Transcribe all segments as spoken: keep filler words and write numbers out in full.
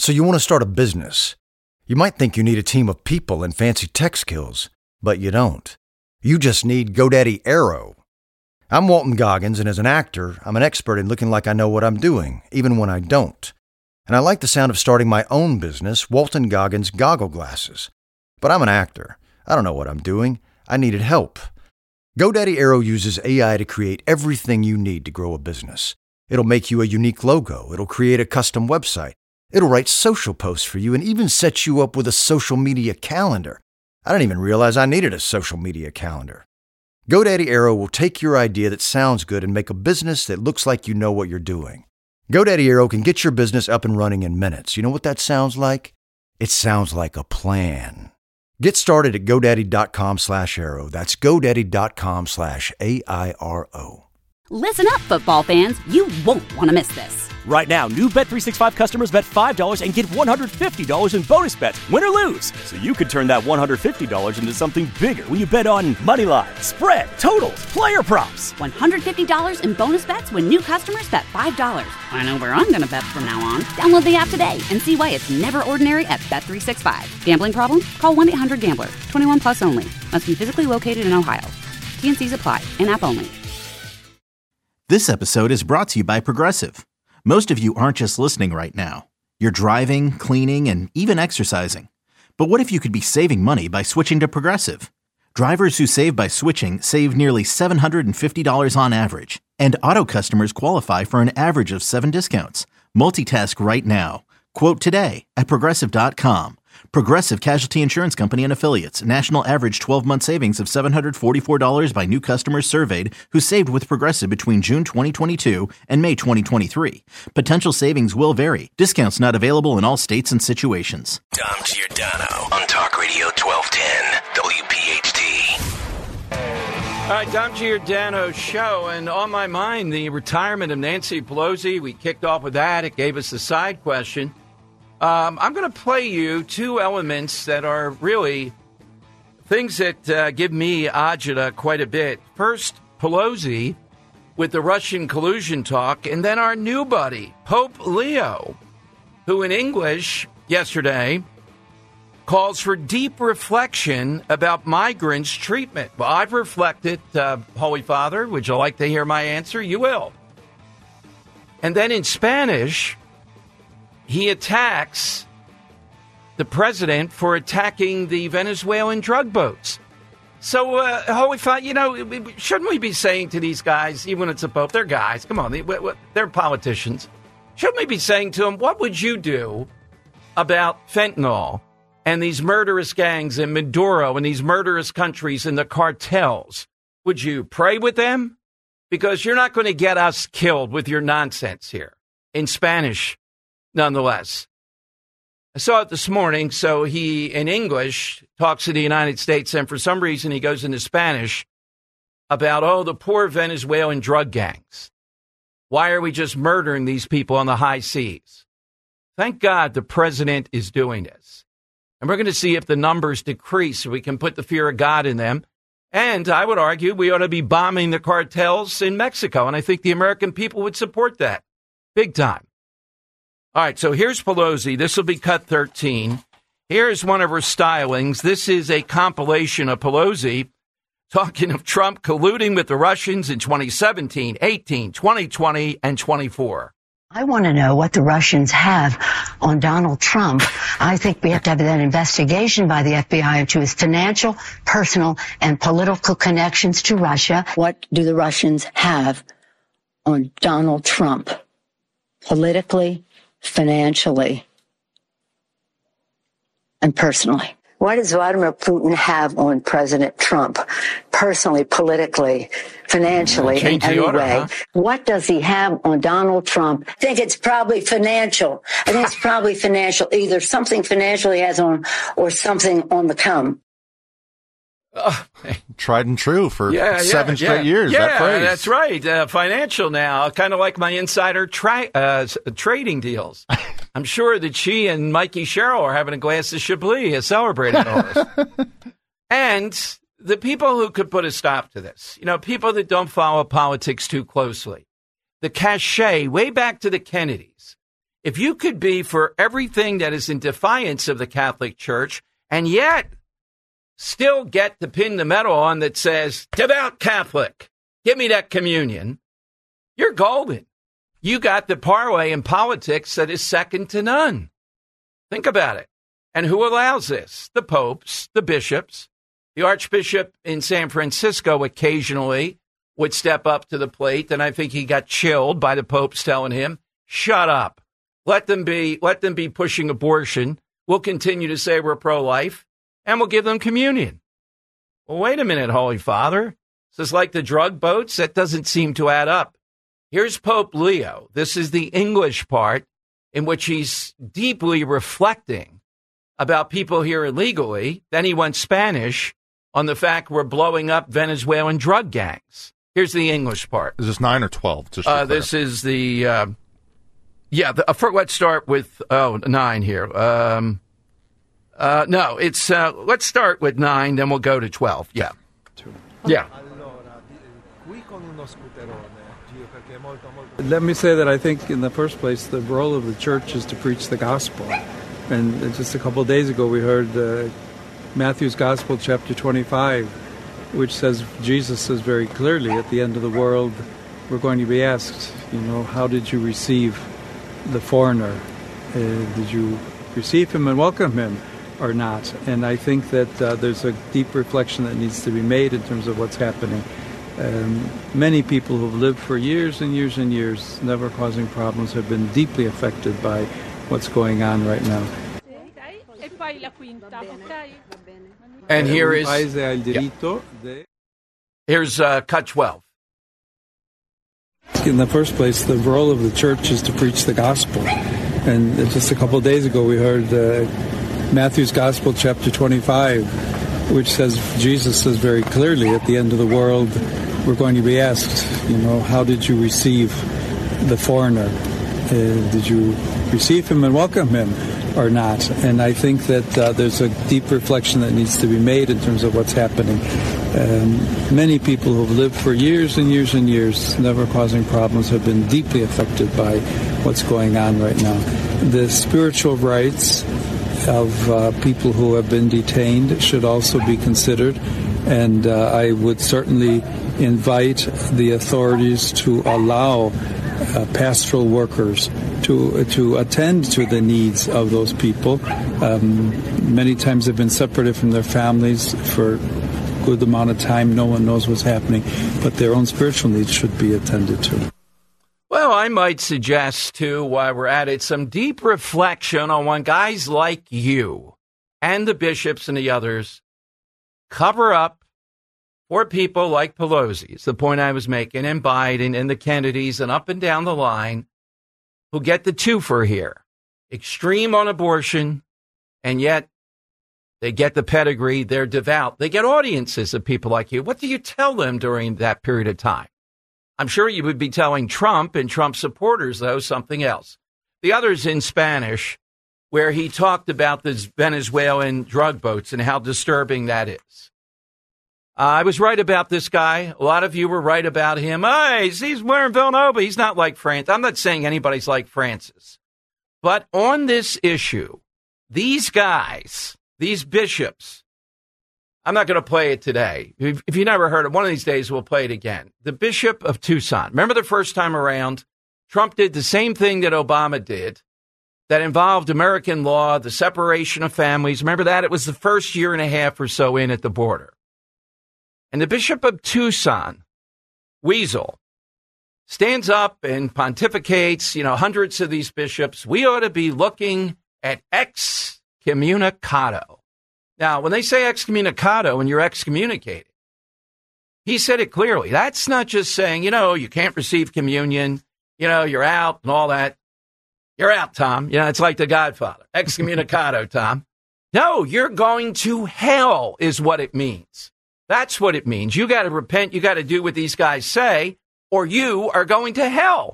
So you want to start a business. You might think you need a team of people and fancy tech skills, but you don't. You just need GoDaddy Aero. I'm Walton Goggins, and as an actor, I'm an expert in looking like I know what I'm doing, even when I don't. And I like the sound of starting my own business, Walton Goggins Goggle Glasses. But I'm an actor. I don't know what I'm doing. I needed help. GoDaddy Aero uses A I to create everything you need to grow a business. It'll make you a unique logo. It'll create a custom website. It'll write social posts for you and even set you up with a social media calendar. I didn't even realize I needed a social media calendar. GoDaddy Aero will take your idea that sounds good and make a business that looks like you know what you're doing. GoDaddy Aero can get your business up and running in minutes. You know what that sounds like? It sounds like a plan. Get started at GoDaddy.com slash Aero. That's GoDaddy.com slash A I R O. Listen up, football fans. You won't want to miss this. Right now, new Bet three sixty-five customers bet five dollars and get one hundred fifty dollars in bonus bets, win or lose. So you could turn that one hundred fifty dollars into something bigger when you bet on money line, spread, totals, player props. one hundred fifty dollars in bonus bets when new customers bet five dollars. I know where I'm going to bet from now on. Download the app today and see why it's never ordinary at Bet three sixty-five. Gambling problem? Call one eight hundred gambler. twenty-one plus only. Must be physically located in Ohio. T N Cs apply. In-app only. This episode is brought to you by Progressive. Most of you aren't just listening right now. You're driving, cleaning, and even exercising. But what if you could be saving money by switching to Progressive? Drivers who save by switching save nearly seven hundred fifty dollars on average. And auto customers qualify for an average of seven discounts. Multitask right now. Quote today at Progressive dot com. Progressive Casualty Insurance Company and Affiliates. National average twelve-month savings of seven hundred forty-four dollars by new customers surveyed who saved with Progressive between June twenty twenty-two and May twenty twenty-three. Potential savings will vary. Discounts not available in all states and situations. Dom Giordano on Talk Radio twelve ten W P H T. All right, Dom Giordano show, and on my mind, the retirement of Nancy Pelosi. We kicked off with that. It gave us the side question. Um, I'm going to play you two elements that are really things that uh, give me agita quite a bit. First, Pelosi with the Russian collusion talk, and then our new buddy, Pope Leo, who in English yesterday calls for deep reflection about migrants' treatment. Well, I've reflected, uh, Holy Father. Would you like to hear my answer? You will. And then in Spanish, he attacks the president for attacking the Venezuelan drug boats. So, uh, Holy Father, you know, shouldn't we be saying to these guys, even when it's a pope, they're guys, come on, they, they're politicians. Shouldn't we be saying to them, what would you do about fentanyl and these murderous gangs in Maduro and these murderous countries and the cartels? Would you pray with them? Because you're not going to get us killed with your nonsense here. In Spanish, nonetheless. I saw it this morning, so he, in English, talks to the United States, and for some reason he goes into Spanish about, oh, the poor Venezuelan drug gangs. Why are we just murdering these people on the high seas? Thank God the president is doing this. And we're going to see if the numbers decrease so we can put the fear of God in them. And I would argue we ought to be bombing the cartels in Mexico, and I think the American people would support that big time. All right, so here's Pelosi. This will be cut thirteen. Here's one of her stylings. This is a compilation of Pelosi talking of Trump colluding with the Russians in twenty seventeen, eighteen, twenty twenty, and twenty-four. I want to know what the Russians have on Donald Trump. I think we have to have that investigation by the F B I into his financial, personal, and political connections to Russia. What do the Russians have on Donald Trump? Politically, financially, and personally. What does Vladimir Putin have on President Trump? Personally, politically, financially, in any order, way. Huh? What does he have on Donald Trump? I think it's probably financial. I think it's probably financial. Either something financial he has on or something on the come. Uh, Tried and true for yeah, seven yeah, straight yeah. years. Yeah, that phrase. That's right. Uh, financial now, kind of like my insider tra- uh, trading deals. I'm sure that she and Mikey Sherrill are having a glass of Chablis uh, celebrating all this. And the people who could put a stop to this, you know, people that don't follow politics too closely, the cachet way back to the Kennedys, If you could be for everything that is in defiance of the Catholic Church and yet still get to pin the medal on that says, devout Catholic, give me that communion, you're golden. You got the parlay in politics that is second to none. Think about it. And who allows this? The popes, the bishops. The Archbishop in San Francisco occasionally would step up to the plate, and I think he got chilled by the popes telling him, shut up. Let them be, let them be pushing abortion. We'll continue to say we're pro-life, and we'll give them communion. Well, wait a minute, Holy Father. This is like the drug boats. That doesn't seem to add up. Here's Pope Leo. This is the English part in which he's deeply reflecting about people here illegally. Then he went Spanish on the fact we're blowing up Venezuelan drug gangs. Here's the English part. Is this nine or twelve? Just uh, this is the, uh, yeah, the, uh, for, let's start with, oh, nine here. Um, uh, no, it's, uh, let's start with nine, then we'll go to twelve. Yeah. Yeah. Let me say that I think, in the first place, the role of the church is to preach the gospel. And just a couple of days ago, we heard uh, Matthew's Gospel, chapter twenty-five, which says, Jesus says very clearly, at the end of the world, we're going to be asked, you know, how did you receive the foreigner? Uh, did you receive him and welcome him or not? And I think that uh, there's a deep reflection that needs to be made in terms of what's happening. Um, many people who have lived for years and years and years, never causing problems, have been deeply affected by what's going on right now. And here is, yeah. Here's uh, cut twelve. In the first place, the role of the church is to preach the gospel. And just a couple of days ago, we heard uh, Matthew's Gospel, chapter twenty-five, which says, Jesus says very clearly, at the end of the world, we're going to be asked, you know, how did you receive the foreigner? Uh, did you receive him and welcome him or not? And I think that uh, there's a deep reflection that needs to be made in terms of what's happening. Um, many people who have lived for years and years and years, never causing problems, have been deeply affected by what's going on right now. The spiritual rights of uh, people who have been detained should also be considered, and uh, I would certainly invite the authorities to allow uh, pastoral workers to to attend to the needs of those people. Um, many times they've been separated from their families for a good amount of time. No one knows what's happening, but their own spiritual needs should be attended to. Well, I might suggest, too, while we're at it, some deep reflection on when guys like you and the bishops and the others cover up for people like Pelosi, it's the point I was making, and Biden and the Kennedys and up and down the line, who get the twofer here. Extreme on abortion, and yet they get the pedigree, they're devout. They get audiences of people like you. What do you tell them during that period of time? I'm sure you would be telling Trump and Trump supporters, though, something else. The other's in Spanish, where he talked about the Venezuelan drug boats and how disturbing that is. Uh, I was right about this guy. A lot of you were right about him. Hey, he's wearing Villanova. He's not like Francis. I'm not saying anybody's like Francis. But on this issue, these guys, these bishops, I'm not going to play it today. If, if you never heard it, one of these days we'll play it again. The Bishop of Tucson. Remember the first time around, Trump did the same thing that Obama did that involved American law, the separation of families. Remember that? It was the first year and a half or so in at the border. And the Bishop of Tucson, Weasel, stands up and pontificates, you know, hundreds of these bishops. We ought to be looking at excommunicado. Now, when they say excommunicado and you're excommunicated, he said it clearly. That's not just saying, you know, you can't receive communion, you know, you're out and all that. You're out, Tom. You know, it's like The Godfather. Excommunicado, Tom. No, you're going to hell is what it means. That's what it means. You got to repent. You got to do what these guys say, or you are going to hell.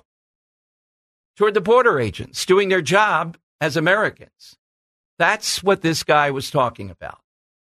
Toward the border agents doing their job as Americans. That's what this guy was talking about.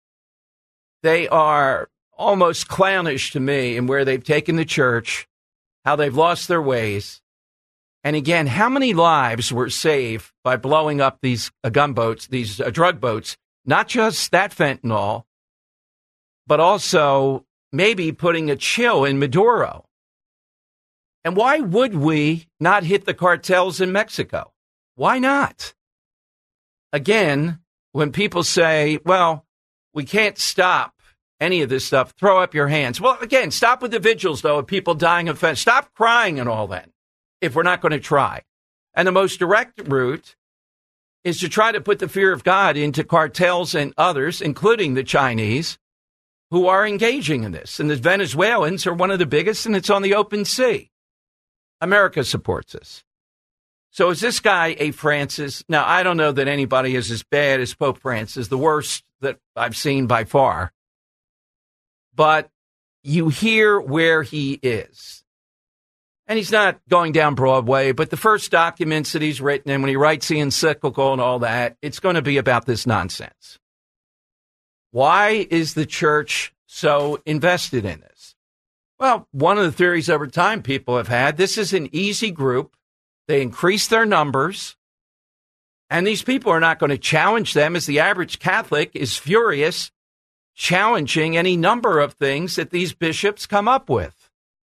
They are almost clownish to me in where they've taken the church, how they've lost their ways. And again, how many lives were saved by blowing up these uh, gunboats, these uh, drug boats, not just that fentanyl, but also maybe putting a chill in Maduro? And why would we not hit the cartels in Mexico? Why not? Again, when people say, well, we can't stop any of this stuff, throw up your hands. Well, again, stop with the vigils, though, of people dying of fentanyl. Stop crying and all that if we're not going to try. And the most direct route is to try to put the fear of God into cartels and others, including the Chinese, who are engaging in this. And the Venezuelans are one of the biggest, and it's on the open sea. America supports this. So is this guy a Francis? Now, I don't know that anybody is as bad as Pope Francis, the worst that I've seen by far. But you hear where he is. And he's not going down Broadway, but the first documents that he's written, and when he writes the encyclical and all that, it's going to be about this nonsense. Why is the church so invested in this? Well, one of the theories over time people have had, this is an easy group. They increase their numbers, and these people are not going to challenge them, as the average Catholic is furious challenging any number of things that these bishops come up with.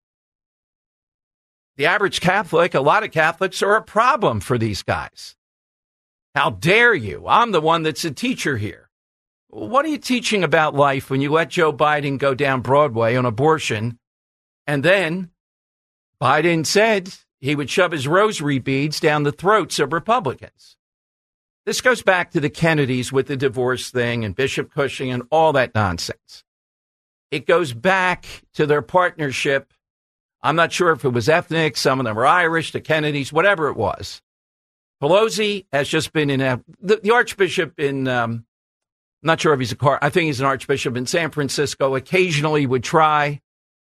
The average Catholic, a lot of Catholics are a problem for these guys. How dare you? I'm the one that's a teacher here. What are you teaching about life when you let Joe Biden go down Broadway on abortion? And then Biden said he would shove his rosary beads down the throats of Republicans. This goes back to the Kennedys with the divorce thing and Bishop Cushing and all that nonsense. It goes back to their partnership. I'm not sure if it was ethnic. Some of them were Irish, the Kennedys, whatever it was. Pelosi has just been in a, the, the Archbishop in, um, I'm not sure if he's a car. I think he's an Archbishop in San Francisco, occasionally would try.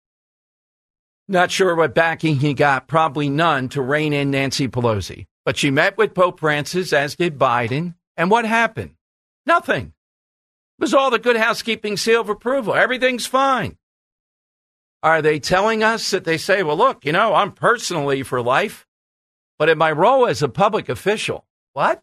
Not sure what backing he got, probably none, to rein in Nancy Pelosi. But she met with Pope Francis, as did Biden. And what happened? Nothing. It was all the good housekeeping seal of approval. Everything's fine. Are they telling us that they say, well, look, you know, I'm personally for life, but in my role as a public official, what?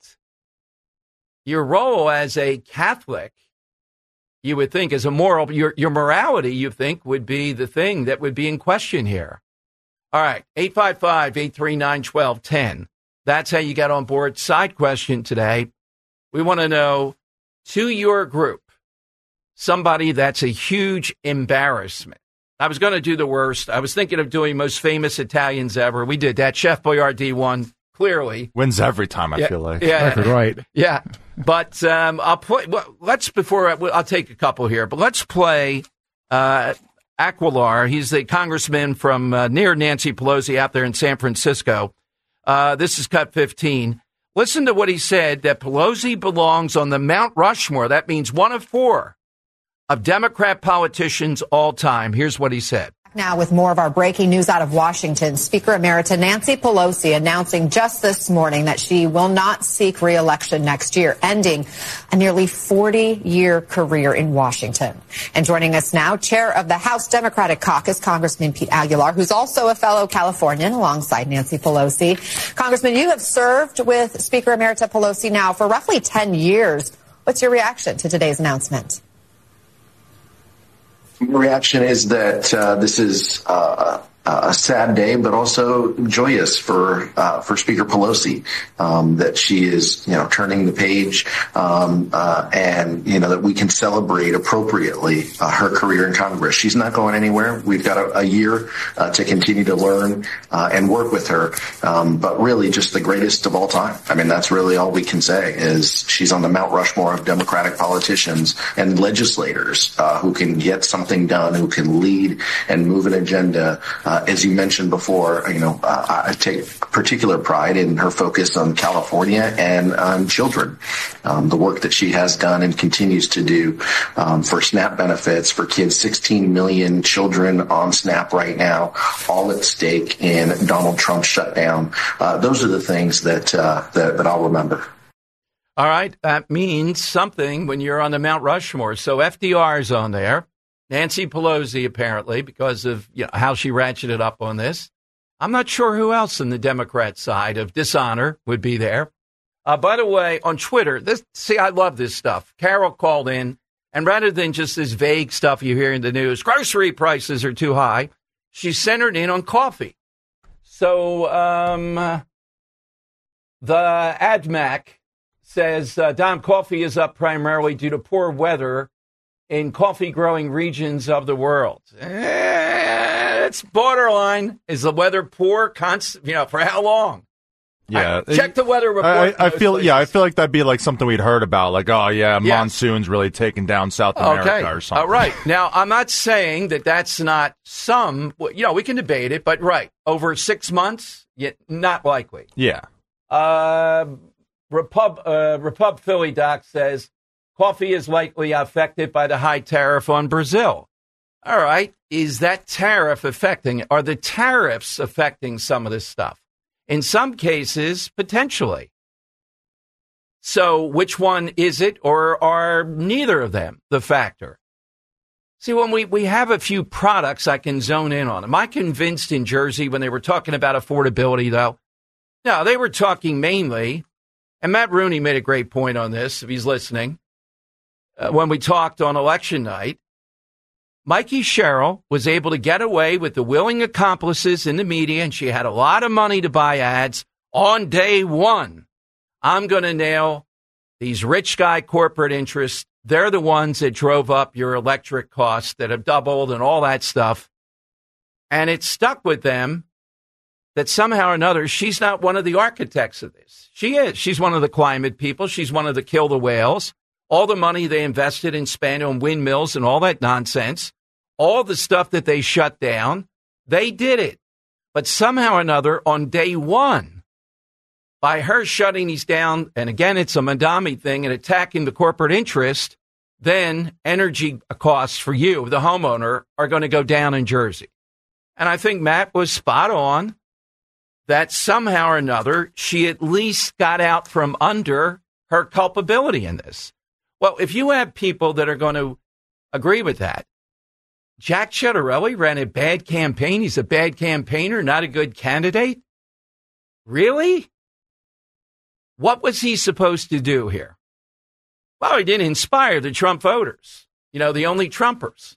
Your role as a Catholic, you would think, as a moral, your, your morality, you think, would be the thing that would be in question here. All right, eight five five, eight three nine, one two one zero. That's how you get on board. Side question today. We want to know, to your group, somebody that's a huge embarrassment. I was going to do the worst. I was thinking of doing most famous Italians ever. We did that. Chef Boyardee won, clearly. Wins every time, I yeah, feel like. Yeah, right. Yeah. But um, I'll play. Well, let's, before I, I'll take a couple here, but let's play uh, Aquilar. He's the congressman from uh, near Nancy Pelosi out there in San Francisco. Uh, this is cut fifteen. Listen to what he said, that Pelosi belongs on the Mount Rushmore. That means one of four of Democrat politicians all time. Here's what he said. Now with more of our breaking news out of Washington, Speaker Emerita Nancy Pelosi announcing just this morning that she will not seek re-election next year, ending a nearly forty-year career in Washington. And joining us now, Chair of the House Democratic Caucus, Congressman Pete Aguilar, who's also a fellow Californian alongside Nancy Pelosi. Congressman, you have served with Speaker Emerita Pelosi now for roughly ten years. What's your reaction to today's announcement? Reaction is that uh, this is uh, a sad day, but also joyous for uh, for Speaker Pelosi, um, that she is, you know, turning the page, um, uh, and you know that we can celebrate appropriately uh, her career in Congress. She's not going anywhere. We've got a, a year uh, to continue to learn uh, and work with her, um, but really just the greatest of all time. I mean, that's really all we can say is she's on the Mount Rushmore of Democratic politicians and legislators uh, who can get something done, who can lead and move an agenda. Uh, as you mentioned before, you know, uh, I take particular pride in her focus on California and on children. Um, the work that she has done and continues to do um, for SNAP benefits for kids, sixteen million children on SNAP right now, all at stake in Donald Trump's shutdown. Uh, those are the things that, uh, that that I'll remember. All right, that means something when you're on the Mount Rushmore. So F D R's on there. Nancy Pelosi, apparently, because of you know, how she ratcheted up on this. I'm not sure who else in the Democrat side of dishonor would be there. Uh, by the way, on Twitter, this see, I love this stuff. Carol called in, and rather than just this vague stuff you hear in the news, grocery prices are too high, she centered in on coffee. So um, the AdMac says, uh, Dom, coffee is up primarily due to poor weather in coffee-growing regions of the world. Eh, it's borderline. Is the weather poor? Const- you know, for how long? Yeah, I, check the weather report. I, I feel, places. yeah, I feel like that'd be like something we'd heard about. Like, oh yeah, yeah. monsoon's really taking down South America okay. or something. All right. Now, I'm not saying that that's not some. You know, we can debate it, but right over six months, yet not likely. Yeah. Uh, Repub uh, Repub Philly Doc says coffee is likely affected by the high tariff on Brazil. All right. Is that tariff affecting? Are the tariffs affecting some of this stuff? In some cases, potentially. So which one is it, or are neither of them the factor? See, when we, we have a few products I can zone in on. Am I convinced in Jersey when they were talking about affordability, though? No, they were talking mainly, and Matt Rooney made a great point on this, if he's listening, uh, when we talked on election night. Mikey Sherrill was able to get away with the willing accomplices in the media, and she had a lot of money to buy ads on day one. I'm going to nail these rich guy corporate interests. They're the ones that drove up your electric costs that have doubled and all that stuff. And it stuck with them that somehow or another, she's not one of the architects of this. She is. She's one of the climate people. She's one of the kill the whales. All the money they invested and spent on windmills and all that nonsense, all the stuff that they shut down, they did it. But somehow or another, on day one, by her shutting these down, and again, it's a Madami thing, and attacking the corporate interest, then energy costs for you, the homeowner, are going to go down in Jersey. And I think Matt was spot on that somehow or another, she at least got out from under her culpability in this. Well, if you have people that are going to agree with that, Jack Ciattarelli ran a bad campaign. He's a bad campaigner, not a good candidate. Really? What was he supposed to do here? Well, he didn't inspire the Trump voters. You know, the only Trumpers.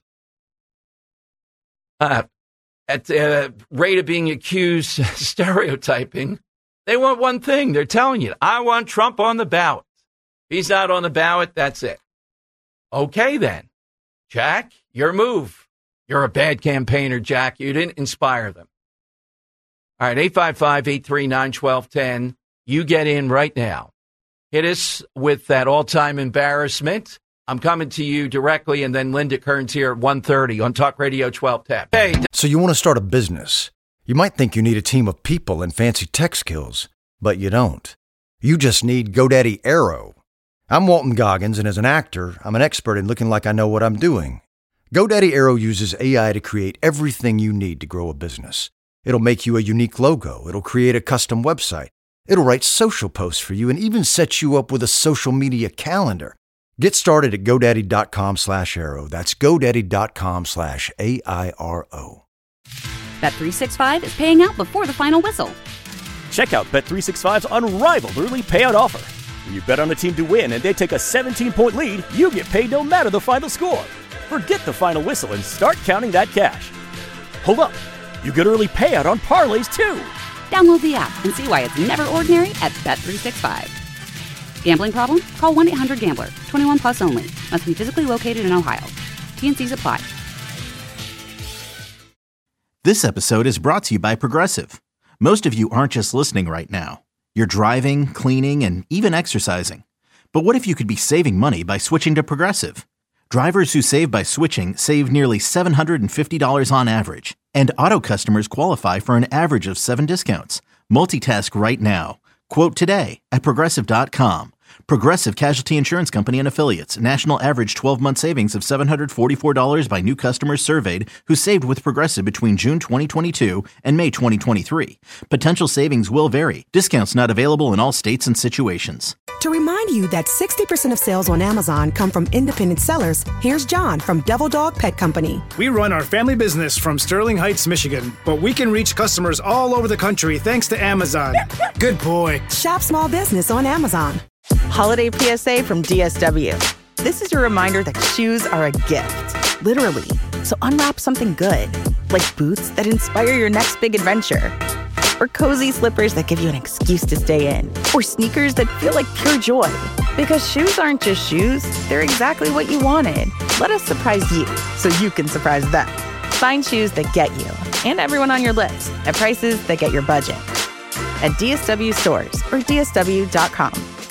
Uh, at the rate of being accused of stereotyping, they want one thing. They're telling you, I want Trump on the ballot. He's not on the ballot. That's it. Okay, then. Jack, your move. You're a bad campaigner, Jack. You didn't inspire them. All right, eight five five, eight three nine, one two one zero. You get in right now. Hit us with that all-time embarrassment. I'm coming to you directly, and then Linda Kearns here at one thirty on Talk Radio twelve ten. Hey. So you want to start a business. You might think you need a team of people and fancy tech skills, but you don't. You just need GoDaddy Aero. I'm Walton Goggins, and as an actor, I'm an expert in looking like I know what I'm doing. GoDaddy Aero uses A I to create everything you need to grow a business. It'll make you a unique logo. It'll create a custom website. It'll write social posts for you and even set you up with a social media calendar. Get started at GoDaddy.com slash Aero. That's GoDaddy.com slash A I R O. Bet three sixty-five is paying out before the final whistle. Check out Bet three sixty-five's unrivaled early payout offer. When you bet on a team to win and they take a seventeen-point lead, you get paid no matter the final score. Forget the final whistle and start counting that cash. Hold up. You get early payout on parlays, too. Download the app and see why it's never ordinary at Bet three sixty-five. Gambling problem? Call one eight hundred gambler. twenty-one plus only. Must be physically located in Ohio. T N Cs apply. This episode is brought to you by Progressive. Most of you aren't just listening right now. You're driving, cleaning, and even exercising. But what if you could be saving money by switching to Progressive? Drivers who save by switching save nearly seven hundred fifty dollars on average. And auto customers qualify for an average of seven discounts. Multitask right now. Quote today at Progressive dot com. Progressive Casualty Insurance Company and Affiliates. National average twelve-month savings of seven hundred forty-four dollars by new customers surveyed who saved with Progressive between June twenty twenty-two and May twenty twenty-three. Potential savings will vary. Discounts not available in all states and situations. To remind you that sixty percent of sales on Amazon come from independent sellers, here's John from Devil Dog Pet Company. We run our family business from Sterling Heights, Michigan, but we can reach customers all over the country thanks to Amazon. Good boy. Shop small business on Amazon. Holiday P S A from D S W. This is your reminder that shoes are a gift, literally. So unwrap something good, like boots that inspire your next big adventure, or cozy slippers that give you an excuse to stay in, or sneakers that feel like pure joy. Because shoes aren't just shoes, they're exactly what you wanted. Let us surprise you so you can surprise them. Find shoes that get you and everyone on your list at prices that get your budget at D S W stores or D S W dot com.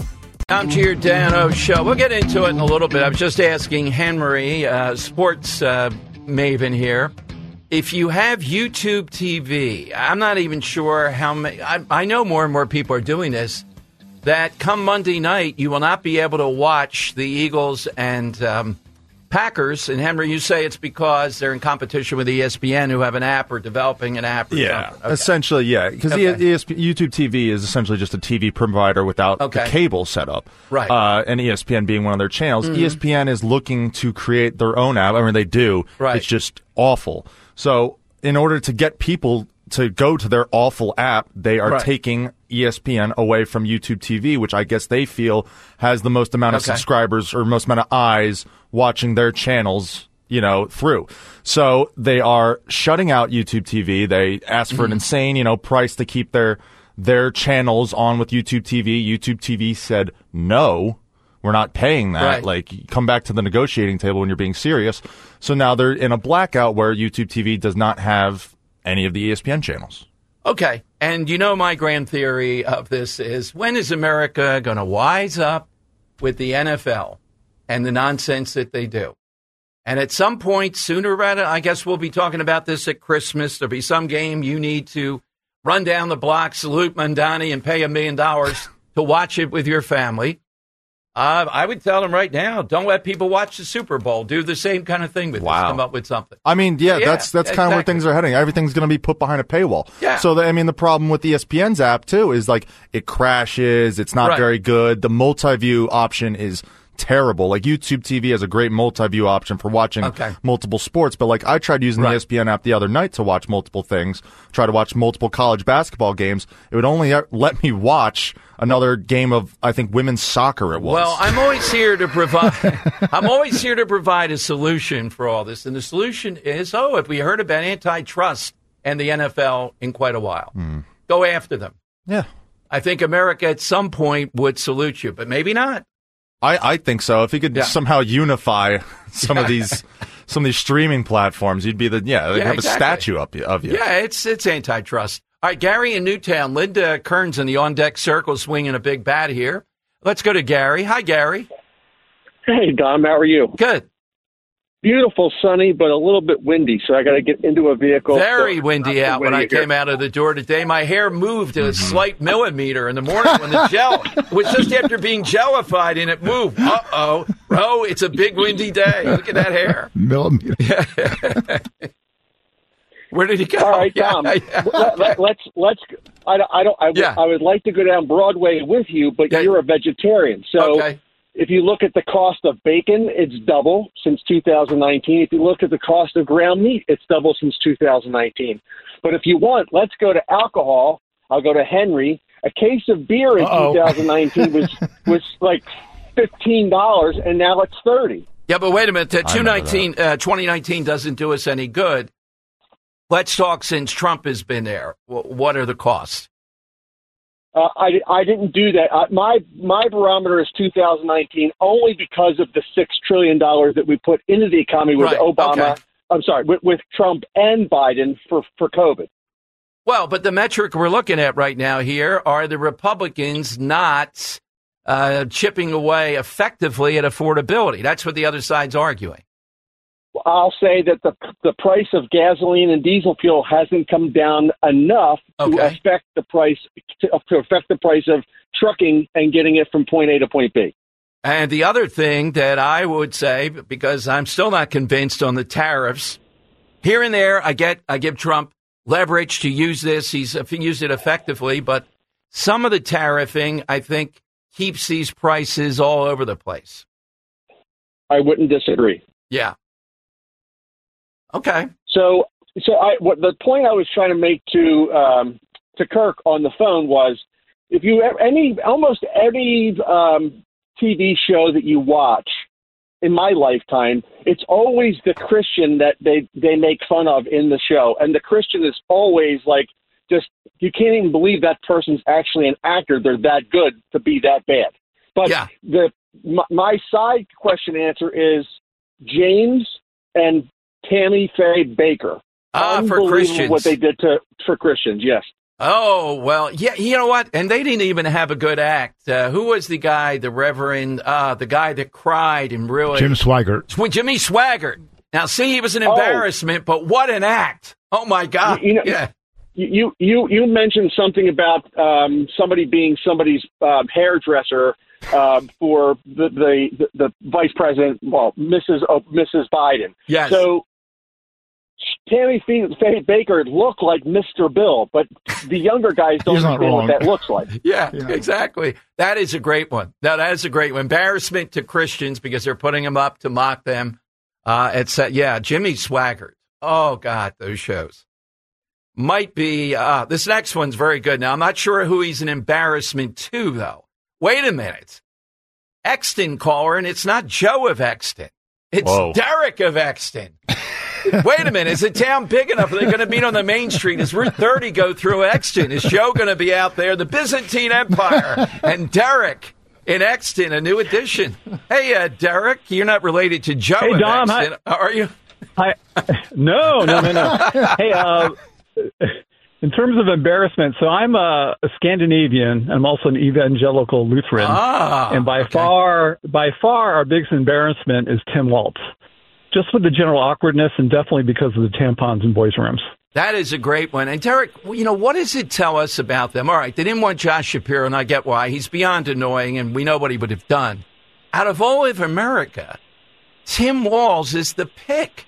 Tom Giordano Show. We'll get into it in a little bit. I was just asking Henry, uh, sports uh, maven here, if you have YouTube T V, I'm not even sure how many, I, I know more and more people are doing this, that come Monday night, you will not be able to watch the Eagles and um, Packers. And Henry, you say it's because they're in competition with E S P N, who have an app or developing an app. Or yeah, okay. essentially, yeah. Because okay. E S P N, YouTube T V is essentially just a T V provider without okay. the cable setup. Right. Uh, and E S P N being one of their channels. Mm-hmm. E S P N is looking to create their own app. I mean, they do. Right. It's just awful. So in order to get people to go to their awful app, they are right. taking E S P N away from YouTube T V, which I guess they feel has the most amount of okay. subscribers or most amount of eyes watching their channels, you know, through. So they are shutting out YouTube T V. They asked for mm-hmm. an insane, you know, price to keep their their channels on with YouTube T V. YouTube T V said, no, we're not paying that. Right. Like, come back to the negotiating table when you're being serious. So now they're in a blackout where YouTube T V does not have any of the E S P N channels. Okay. And you know my grand theory of this is, when is America going to wise up with the N F L and the nonsense that they do? And at some point, sooner or later, I guess we'll be talking about this at Christmas. There'll be some game you need to run down the block, salute Mandani, and pay a million dollars to watch it with your family. Uh, I would tell them right now, don't let people watch the Super Bowl. Do the same kind of thing with wow. this. Come up with something. I mean, yeah, yeah that's that's exactly. kind of where things are heading. Everything's going to be put behind a paywall. Yeah. So, the, I mean, the problem with E S P N's app, too, is like it crashes. It's not right. very good. The multi-view option is terrible. Like, YouTube T V has a great multi-view option for watching okay. multiple sports. But, like, I tried using right. the E S P N app the other night to watch multiple things, try to watch multiple college basketball games. It would only let me watch another game of, I think, women's soccer it was. Well, I'm always here to provide I'm always here to provide a solution for all this. And the solution is, oh, if we heard about antitrust and the N F L in quite a while, mm. go after them. Yeah. I think America at some point would salute you, but maybe not. I, I think so. If you could yeah. somehow unify some of these some of these streaming platforms, you'd be the yeah, they'd yeah, have exactly. a statue up of you. Yeah, it's it's antitrust. All right, Gary in Newtown. Linda Kearns in the on-deck circle swinging a big bat here. Let's go to Gary. Hi, Gary. Hey, Dom. How are you? Good. Beautiful, sunny, but a little bit windy, so I got to get into a vehicle. Very so windy out when I here. came out of the door today. My hair moved a slight millimeter in the morning when the gel it was just after being jellified and it moved. Uh-oh. Oh, it's a big windy day. Look at that hair. Millimeter. Where did he go? All right, Tom. Yeah, yeah. let, let, let's let's. I, I don't. I, yeah. I would like to go down Broadway with you, but yeah. you're a vegetarian, so. Okay. If you look at the cost of bacon, it's double since two thousand nineteen. If you look at the cost of ground meat, it's double since two thousand nineteen. But if you want, let's go to alcohol. I'll go to Henry. A case of beer in Uh-oh. two thousand nineteen was was like fifteen dollars, and now it's thirty dollars. Yeah, but wait a minute. Uh, uh, twenty nineteen doesn't do us any good. Let's talk since Trump has been there. What are the costs? Uh, I, I didn't do that. Uh, my my barometer is two thousand nineteen only because of the six trillion dollars that we put into the economy with right. Obama. Okay. I'm sorry, with, with Trump and Biden for, for COVID. Well, but the metric we're looking at right now here are the Republicans not uh, chipping away effectively at affordability. That's what the other side's arguing. I'll say that the the price of gasoline and diesel fuel hasn't come down enough okay. to affect the price to, to affect the price of trucking and getting it from point A to point B. And the other thing that I would say, because I'm still not convinced on the tariffs, here and there I get I give Trump leverage to use this. He's used it effectively, but some of the tariffing, I think, keeps these prices all over the place. I wouldn't disagree. Yeah. Okay. So, so I what the point I was trying to make to um, to Kirk on the phone was, if you any almost any um, T V show that you watch in my lifetime, it's always the Christian that they they make fun of in the show, and the Christian is always like, just you can't even believe that person's actually an actor. They're that good to be that bad. But yeah. the my, my side question answer is James and Tammy Faye Baker. Ah, for Christians. What they did to for Christians, yes. Oh, well, yeah, you know what? And they didn't even have a good act. Uh, who was the guy, the Reverend, uh, the guy that cried and really... Jim Swaggart. Jimmy Swaggart. Now, see, he was an embarrassment, oh. but what an act. Oh, my God. You know, yeah. You, you, you mentioned something about um, somebody being somebody's um, hairdresser uh, for the, the, the, the vice president, well, Missus Oh, Missus Biden. Yes. So Tammy Faye Baker looked like Mister Bill, but the younger guys don't understand what that looks like. Yeah, yeah, exactly. That is a great one. Now, that is a great one. Embarrassment to Christians because they're putting them up to mock them. Uh, it's uh, yeah, Jimmy Swaggart. Oh, God, those shows. Might be, uh, this next one's very good. Now, I'm not sure who he's an embarrassment to, though. Wait a minute. Exton caller, and it's not Joe of Exton. It's Whoa. Derek of Exton. Wait a minute. Is the town big enough? Are they going to meet on the main street? Is Route thirty go through Exton? Is Joe going to be out there? The Byzantine Empire and Derek in Exton, a new addition. Hey, uh, Derek, you're not related to Joe hey, of Dom, Exton, hi. are you? Hi. No, no, no, no. Hey, uh, in terms of embarrassment, so I'm a, a Scandinavian. I'm also an evangelical Lutheran. Ah, and by okay. far, by far, our biggest embarrassment is Tim Waltz. Just with the general awkwardness and definitely because of the tampons in boys' rooms. That is a great one. And Derek, you know, what does it tell us about them? All right, they didn't want Josh Shapiro, and I get why. He's beyond annoying, and we know what he would have done. Out of all of America, Tim Walz is the pick.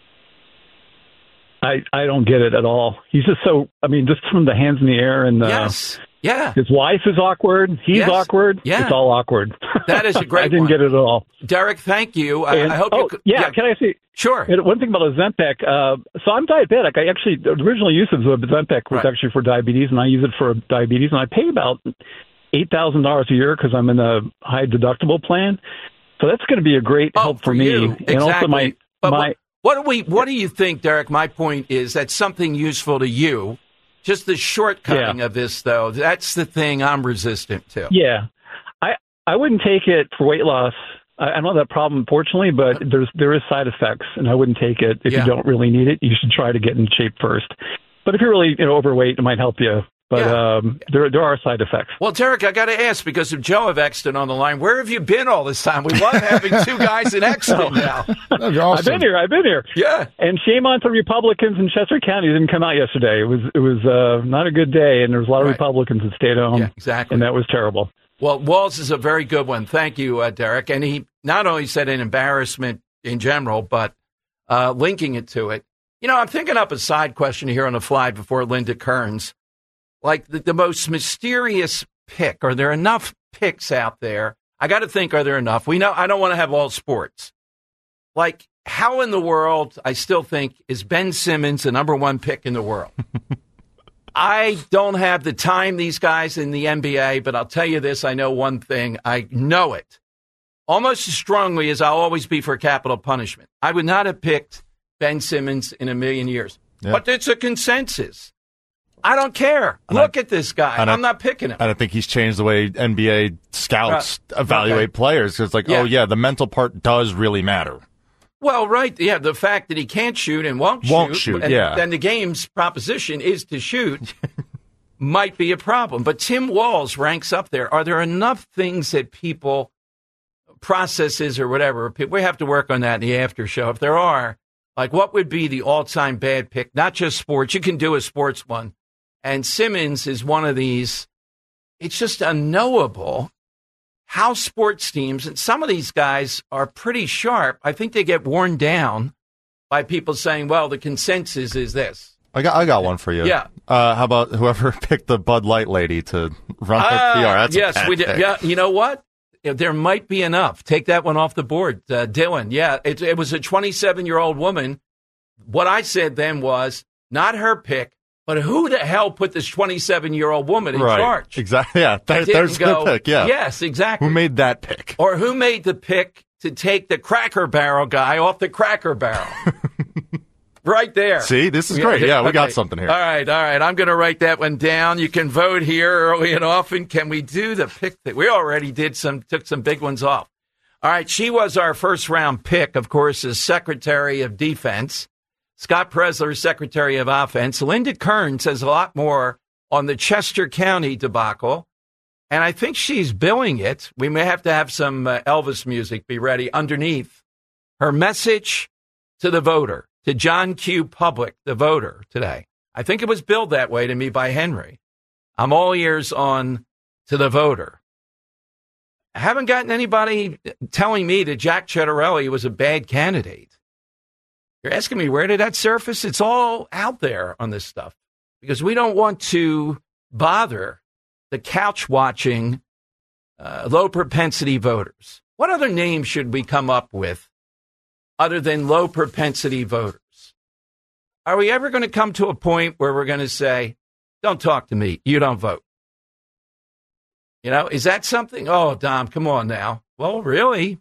I, I don't get it at all. He's just so, I mean, just from the hands in the air and uh, yes. Yeah. His wife is awkward. He's yes. awkward. Yeah. It's all awkward. That is a great I didn't one. get it at all. Derek, thank you. I, And, I hope oh, you could. Yeah, can I say? Sure. One thing about Ozempic. Uh, so I'm diabetic. I actually, the original use of Ozempic was Right. actually for diabetes, and I use it for diabetes, and I pay about eight thousand dollars a year because I'm in a high deductible plan. So that's going to be a great Oh, help for, for me. you. And Exactly. also my, But my what, what do we? What do you think, Derek? My point is that's something useful to you. Just the shortcutting Yeah. of this, though, that's the thing I'm resistant to. Yeah, I I wouldn't take it for weight loss. I, I don't have that problem, unfortunately, but there's there is side effects, and I wouldn't take it if Yeah. you don't really need it. You should try to get in shape first. But if you're really you know overweight, it might help you. But Yeah. um, there there are side effects. Well, Derek, I got to ask, because of Joe of Exton on the line, where have you been all this time? We love having two guys in Exton now. That'd be I've awesome. been here. I've been here. Yeah. And shame on some Republicans in Chester County who didn't come out yesterday. It was it was uh, not a good day, and there was a lot of Right. Republicans that stayed home. Yeah, exactly. And that was terrible. Well, Walz is a very good one. Thank you, uh, Derek. And he not only said an embarrassment in general, but uh, linking it to it. You know, I'm thinking up a side question here on the fly before Linda Kearns. Like the, the most mysterious pick. Are there enough picks out there? I got to think, are there enough? We know I don't want to have all sports. Like, how in the world, I still think, is Ben Simmons the number one pick in the world? I don't have the time, these guys in the N B A, but I'll tell you this. I know one thing. I know it almost as strongly as I'll always be for capital punishment. I would not have picked Ben Simmons in a million years. Yeah. But it's a consensus. I don't care. And Look I, at this guy. I'm I, not picking him. And I think he's changed the way N B A scouts Right. evaluate Okay. players. It's like, Yeah. oh, yeah, the mental part does really matter. Well, right. Yeah, the fact that he can't shoot and won't, Won't shoot. shoot, and yeah. then the game's proposition is to shoot might be a problem. But Tim Walz ranks up there. Are there enough things that people, processes or whatever, we have to work on that in the after show. If there are, Like, what would be the all-time bad pick? Not just sports. You can do a sports one. And Simmons is one of these. It's just unknowable how sports teams, and some of these guys are pretty sharp. I think they get worn down by people saying, well, the consensus is this. I got I got one for you. Yeah. Uh, how about whoever picked the Bud Light lady to run her uh, P R? That's yes, a bad we did. pick. Yeah, you know what? There might be enough. Take that one off the board, uh, Dylan. Yeah, it, it was a twenty-seven-year-old woman. What I said then was not her pick, but who the hell put this twenty-seven-year-old woman in right. charge? Exactly. Yeah, there, there's go, the pick. Yeah. Yes, exactly. Who made that pick? Or who made the pick to take the Cracker Barrel guy off the Cracker Barrel? Right there. See, this is great. Yeah, we okay. got something here. All right, all right. I'm going to write that one down. You can vote here early and often. Can we do the pick that we already did some, took some big ones off. All right, she was our first round pick, of course, as Secretary of Defense. Scott Presler, Secretary of Offense. Linda Kern says a lot more on the Chester County debacle, and I think she's billing it. We may have to have some uh, Elvis music be ready underneath her message to the voter, to John Q. Public, the voter, today. I think it was billed that way to me by Henry. I'm all ears on to the voter. I haven't gotten anybody telling me that Jack Ciattarelli was a bad candidate. You're asking me, where did that surface? It's all out there on this stuff because we don't want to bother the couch-watching, uh, low-propensity voters. What other name should we come up with other than low-propensity voters? Are we ever going to come to a point where we're going to say, don't talk to me, you don't vote? You know, is that something? Oh, Dom, come on now. Well, really,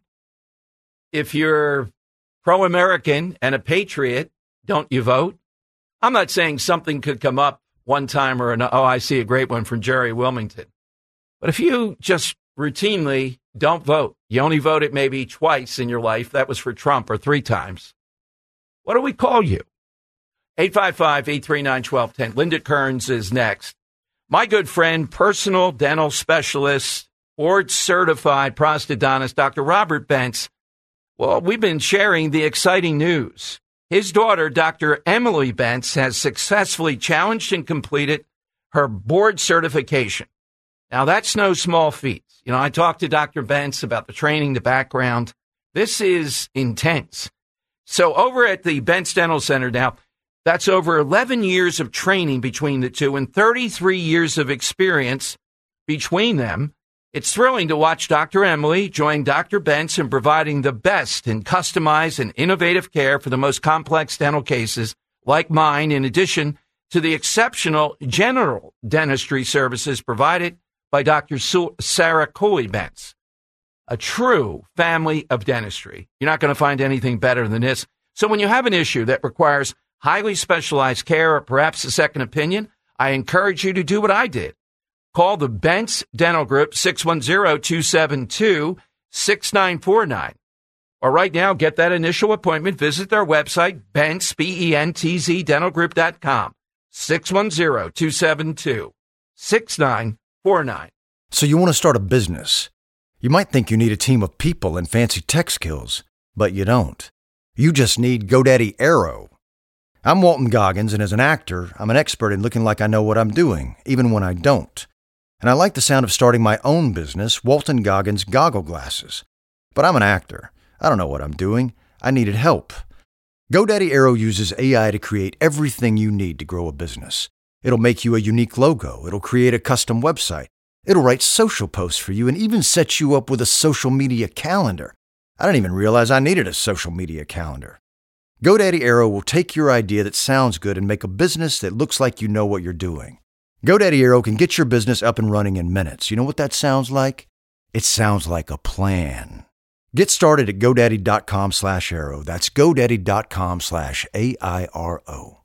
if you're pro-American and a patriot, don't you vote? I'm not saying something could come up one time or another. Oh, I see a great one from Jerry Wilmington. But if you just routinely don't vote, you only voted maybe twice in your life, that was for Trump, or three times, what do we call you? eight five five, eight three nine, one two one zero. Linda Kearns is next. My good friend, personal dental specialist, board-certified prosthodontist, Doctor Robert Bentz. Well, we've been sharing the exciting news. His daughter, Doctor Emily Bentz, has successfully challenged and completed her board certification. Now, that's no small feat. You know, I talked to Doctor Bentz about the training, the background. This is intense. So over at the Bentz Dental Center now, that's over eleven years of training between the two and thirty-three years of experience between them. It's thrilling to watch Doctor Emily join Doctor Bentz in providing the best in customized and innovative care for the most complex dental cases like mine, in addition to the exceptional general dentistry services provided by Doctor Sarah Cooley Bentz. A true family of dentistry. You're not going to find anything better than this. So when you have an issue that requires highly specialized care or perhaps a second opinion, I encourage you to do what I did. Call the Bentz Dental Group, six one zero, two seven two, six nine four nine. Or right now, get that initial appointment. Visit their website, Bentz, B E N T Z, dental group dot com, six one zero, two seven two, six nine four nine. So you want to start a business. You might think you need a team of people and fancy tech skills, but you don't. You just need GoDaddy Aero. I'm Walton Goggins, and as an actor, I'm an expert in looking like I know what I'm doing, even when I don't. And I like the sound of starting my own business, Walton Goggins Goggle Glasses. But I'm an actor. I don't know what I'm doing. I needed help. GoDaddy Aero uses A I to create everything you need to grow a business. It'll make you a unique logo. It'll create a custom website. It'll write social posts for you and even set you up with a social media calendar. I didn't even realize I needed a social media calendar. GoDaddy Aero will take your idea that sounds good and make a business that looks like you know what you're doing. GoDaddy Aero can get your business up and running in minutes. You know what that sounds like? It sounds like a plan. Get started at GoDaddy.com slash Aero. That's GoDaddy.com slash A I R O.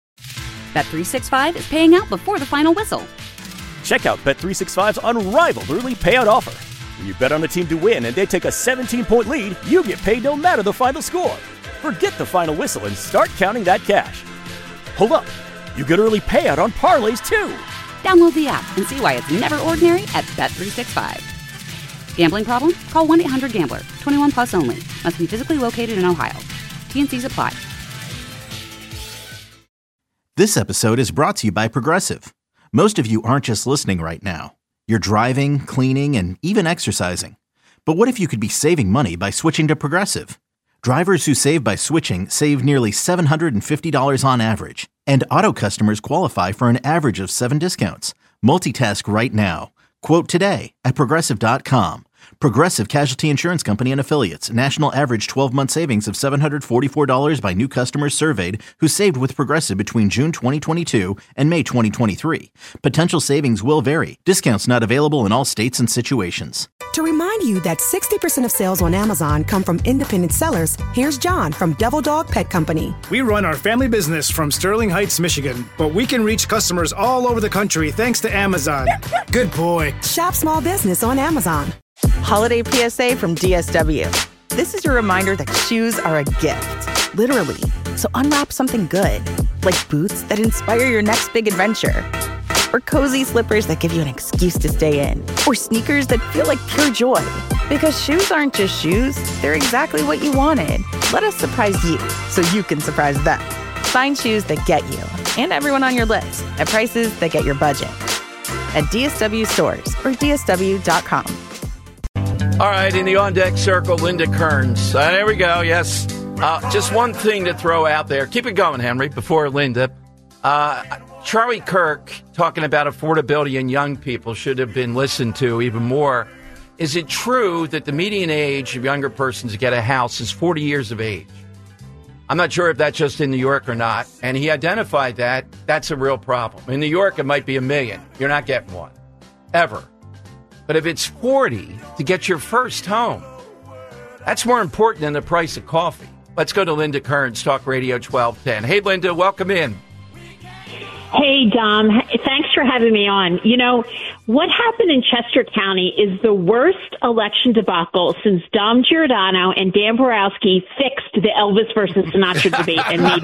Bet three sixty-five is paying out before the final whistle. Check out Bet three sixty-five's unrivaled early payout offer. When you bet on a team to win and they take a seventeen-point lead, you get paid no matter the final score. Forget the final whistle and start counting that cash. Hold up. You get early payout on parlays, too. Download the app and see why it's never ordinary at Bet three sixty-five. Gambling problem? Call one eight hundred gambler. twenty-one plus only. Must be physically located in Ohio. T and C's apply. This episode is brought to you by Progressive. Most of you aren't just listening right now. You're driving, cleaning, and even exercising. But what if you could be saving money by switching to Progressive? Drivers who save by switching save nearly seven hundred fifty dollars on average. And auto customers qualify for an average of seven discounts. Multitask right now. Quote today at Progressive dot com. Progressive Casualty Insurance Company and Affiliates. National average twelve-month savings of seven hundred forty-four dollars by new customers surveyed who saved with Progressive between June twenty twenty-two and May twenty twenty-three. Potential savings will vary. Discounts not available in all states and situations. To remind you that sixty percent of sales on Amazon come from independent sellers, here's John from Devil Dog Pet Company. We run our family business from Sterling Heights, Michigan, but we can reach customers all over the country thanks to Amazon. Good boy. Shop small business on Amazon. Holiday P S A from D S W. This is your reminder that shoes are a gift, literally. So unwrap something good, like boots that inspire your next big adventure, or cozy slippers that give you an excuse to stay in, or sneakers that feel like pure joy. Because shoes aren't just shoes, they're exactly what you wanted. Let us surprise you so you can surprise them. Find shoes that get you and everyone on your list at prices that get your budget at D S W stores or D S W dot com. All right, in the on-deck circle, Linda Kearns. Uh, there we go, yes. Uh, just one thing to throw out there. Keep it going, Henry, before Linda. Uh, Charlie Kirk talking about affordability in young people should have been listened to even more. Is it true that the median age of younger persons to get a house is forty years of age? I'm not sure if that's just in New York or not. And he identified that. That's a real problem. In New York, it might be a million. You're not getting one. Ever. But if it's forty to get your first home, that's more important than the price of coffee. Let's go to Linda Kearns, Talk Radio twelve ten. Hey, Linda, welcome in. Hey, Dom. Thanks for having me on. You know, what happened in Chester County is the worst election debacle since Dom Giordano and Dan Borowski fixed the Elvis versus Sinatra debate and made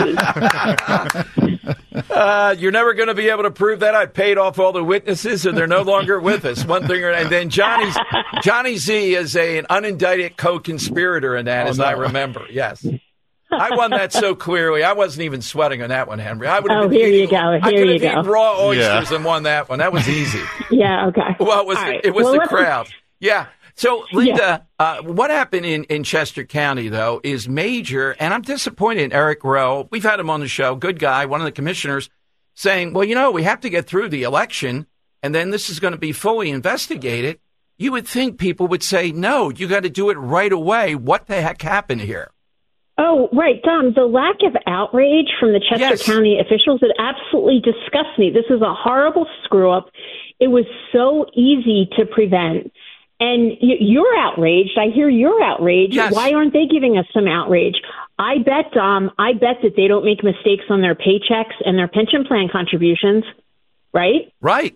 me lose. uh, you're never going to be able to prove that. I paid off all the witnesses, and they're no longer with us. One thing, or, and then Johnny's, Johnny Z is a, an unindicted co-conspirator in that, oh, as no. I remember. Yes. I won that so clearly. I wasn't even sweating on that one, Henry. I would have oh, been here eating, you go. Here I could you have go. eaten raw oysters yeah. and won that one. That was easy. Yeah, okay. Well, it was, the, right. it was well, the crowd. Yeah. So, Linda, yeah. uh, what happened in, in Chester County, though, is major, and I'm disappointed in Eric Rowe. We've had him on the show, good guy, one of the commissioners, saying, well, you know, we have to get through the election, and then this is going to be fully investigated. You would think people would say, no, you got to do it right away. What the heck happened here? Oh, right, Dom, the lack of outrage from the Chester yes. County officials, it absolutely disgusts me. This is a horrible screw-up. It was so easy to prevent. And you're outraged. I hear you're outraged. Yes. Why aren't they giving us some outrage? I bet, Dom, I bet that they don't make mistakes on their paychecks and their pension plan contributions, right? Right.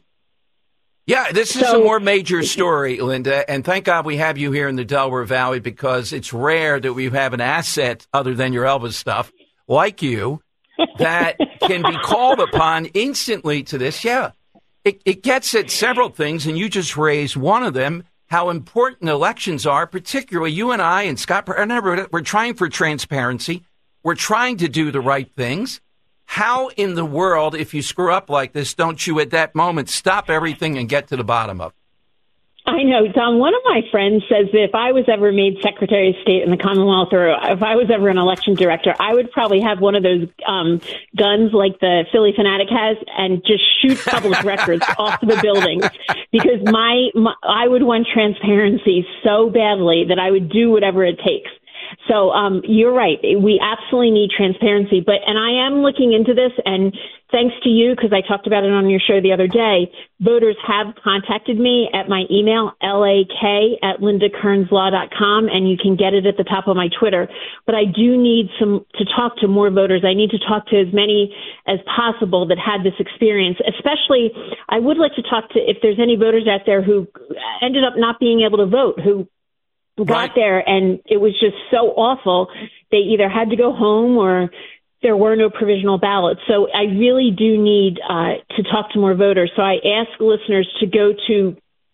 Yeah, this is so, a more major story, Linda, and thank God we have you here in the Delaware Valley because it's rare that we have an asset other than your Elvis stuff like you that can be called upon instantly to this. Yeah, it, it gets at several things, and you just raised one of them, how important elections are, particularly you and I and Scott. Remember, we're trying for transparency. We're trying to do the right things. How in the world, if you screw up like this, don't you at that moment stop everything and get to the bottom of it? I know, Tom. One of my friends says that if I was ever made Secretary of State in the Commonwealth, or if I was ever an election director, I would probably have one of those um, guns like the Philly Fanatic has and just shoot public records off the buildings because my, my I would want transparency so badly that I would do whatever it takes. So um, you're right. We absolutely need transparency. But and I am looking into this, and thanks to you, because I talked about it on your show the other day, voters have contacted me at my email, lak at linda kearns law dot com, and you can get it at the top of my Twitter. But I do need some to talk to more voters. I need to talk to as many as possible that had this experience. Especially, I would like to talk to if there's any voters out there who ended up not being able to vote, who got right. there and it was just so awful. They either had to go home or there were no provisional ballots. So I really do need uh, to talk to more voters. So I ask listeners to go to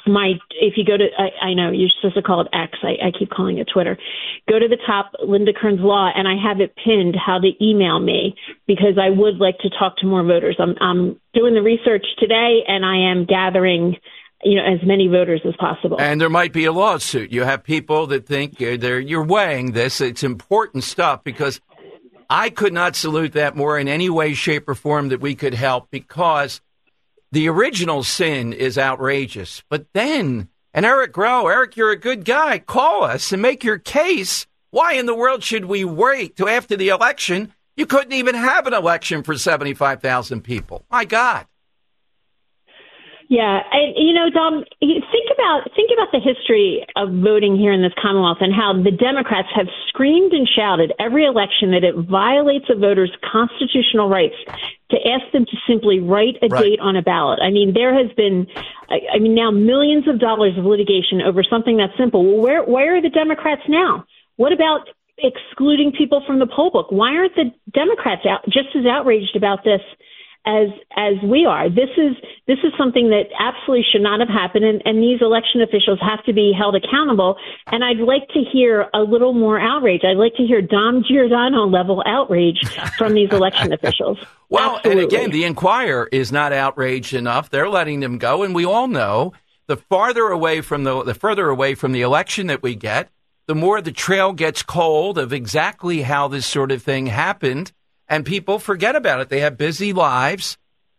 my, if you go to, I, I know you're supposed to call it X. I, I keep calling it Twitter. Go to the top, Linda Kearns Law, and I have it pinned how to email me because I would like to talk to more voters. I'm, I'm doing the research today, and I am gathering, you know, as many voters as possible. And there might be a lawsuit. You have people that think you're, they're, you're weighing this. It's important stuff because I could not salute that more in any way, shape, or form that we could help because the original sin is outrageous. But then, and Eric Rowe, Eric, you're a good guy. Call us and make your case. Why in the world should we wait till after the election? You couldn't even have an election for seventy-five thousand people. My God. Yeah, and you know, Dom, think about think about the history of voting here in this Commonwealth and how the Democrats have screamed and shouted every election that it violates a voter's constitutional rights to ask them to simply write a right. date on a ballot. I mean, there has been, I, I mean, now millions of dollars of litigation over something that's simple. Well, where where are the Democrats now? What about excluding people from the poll book? Why aren't the Democrats out, just as outraged about this as as we are? This is this is something that absolutely should not have happened, and, and these election officials have to be held accountable. And I'd like to hear a little more outrage. I'd like to hear Dom Giordano level outrage from these election officials. Well, Absolutely. And again, the Inquirer is not outraged enough. They're letting them go, and we all know the farther away from the the further away from the election that we get, the more the trail gets cold of exactly how this sort of thing happened. And people forget about it. They have busy lives.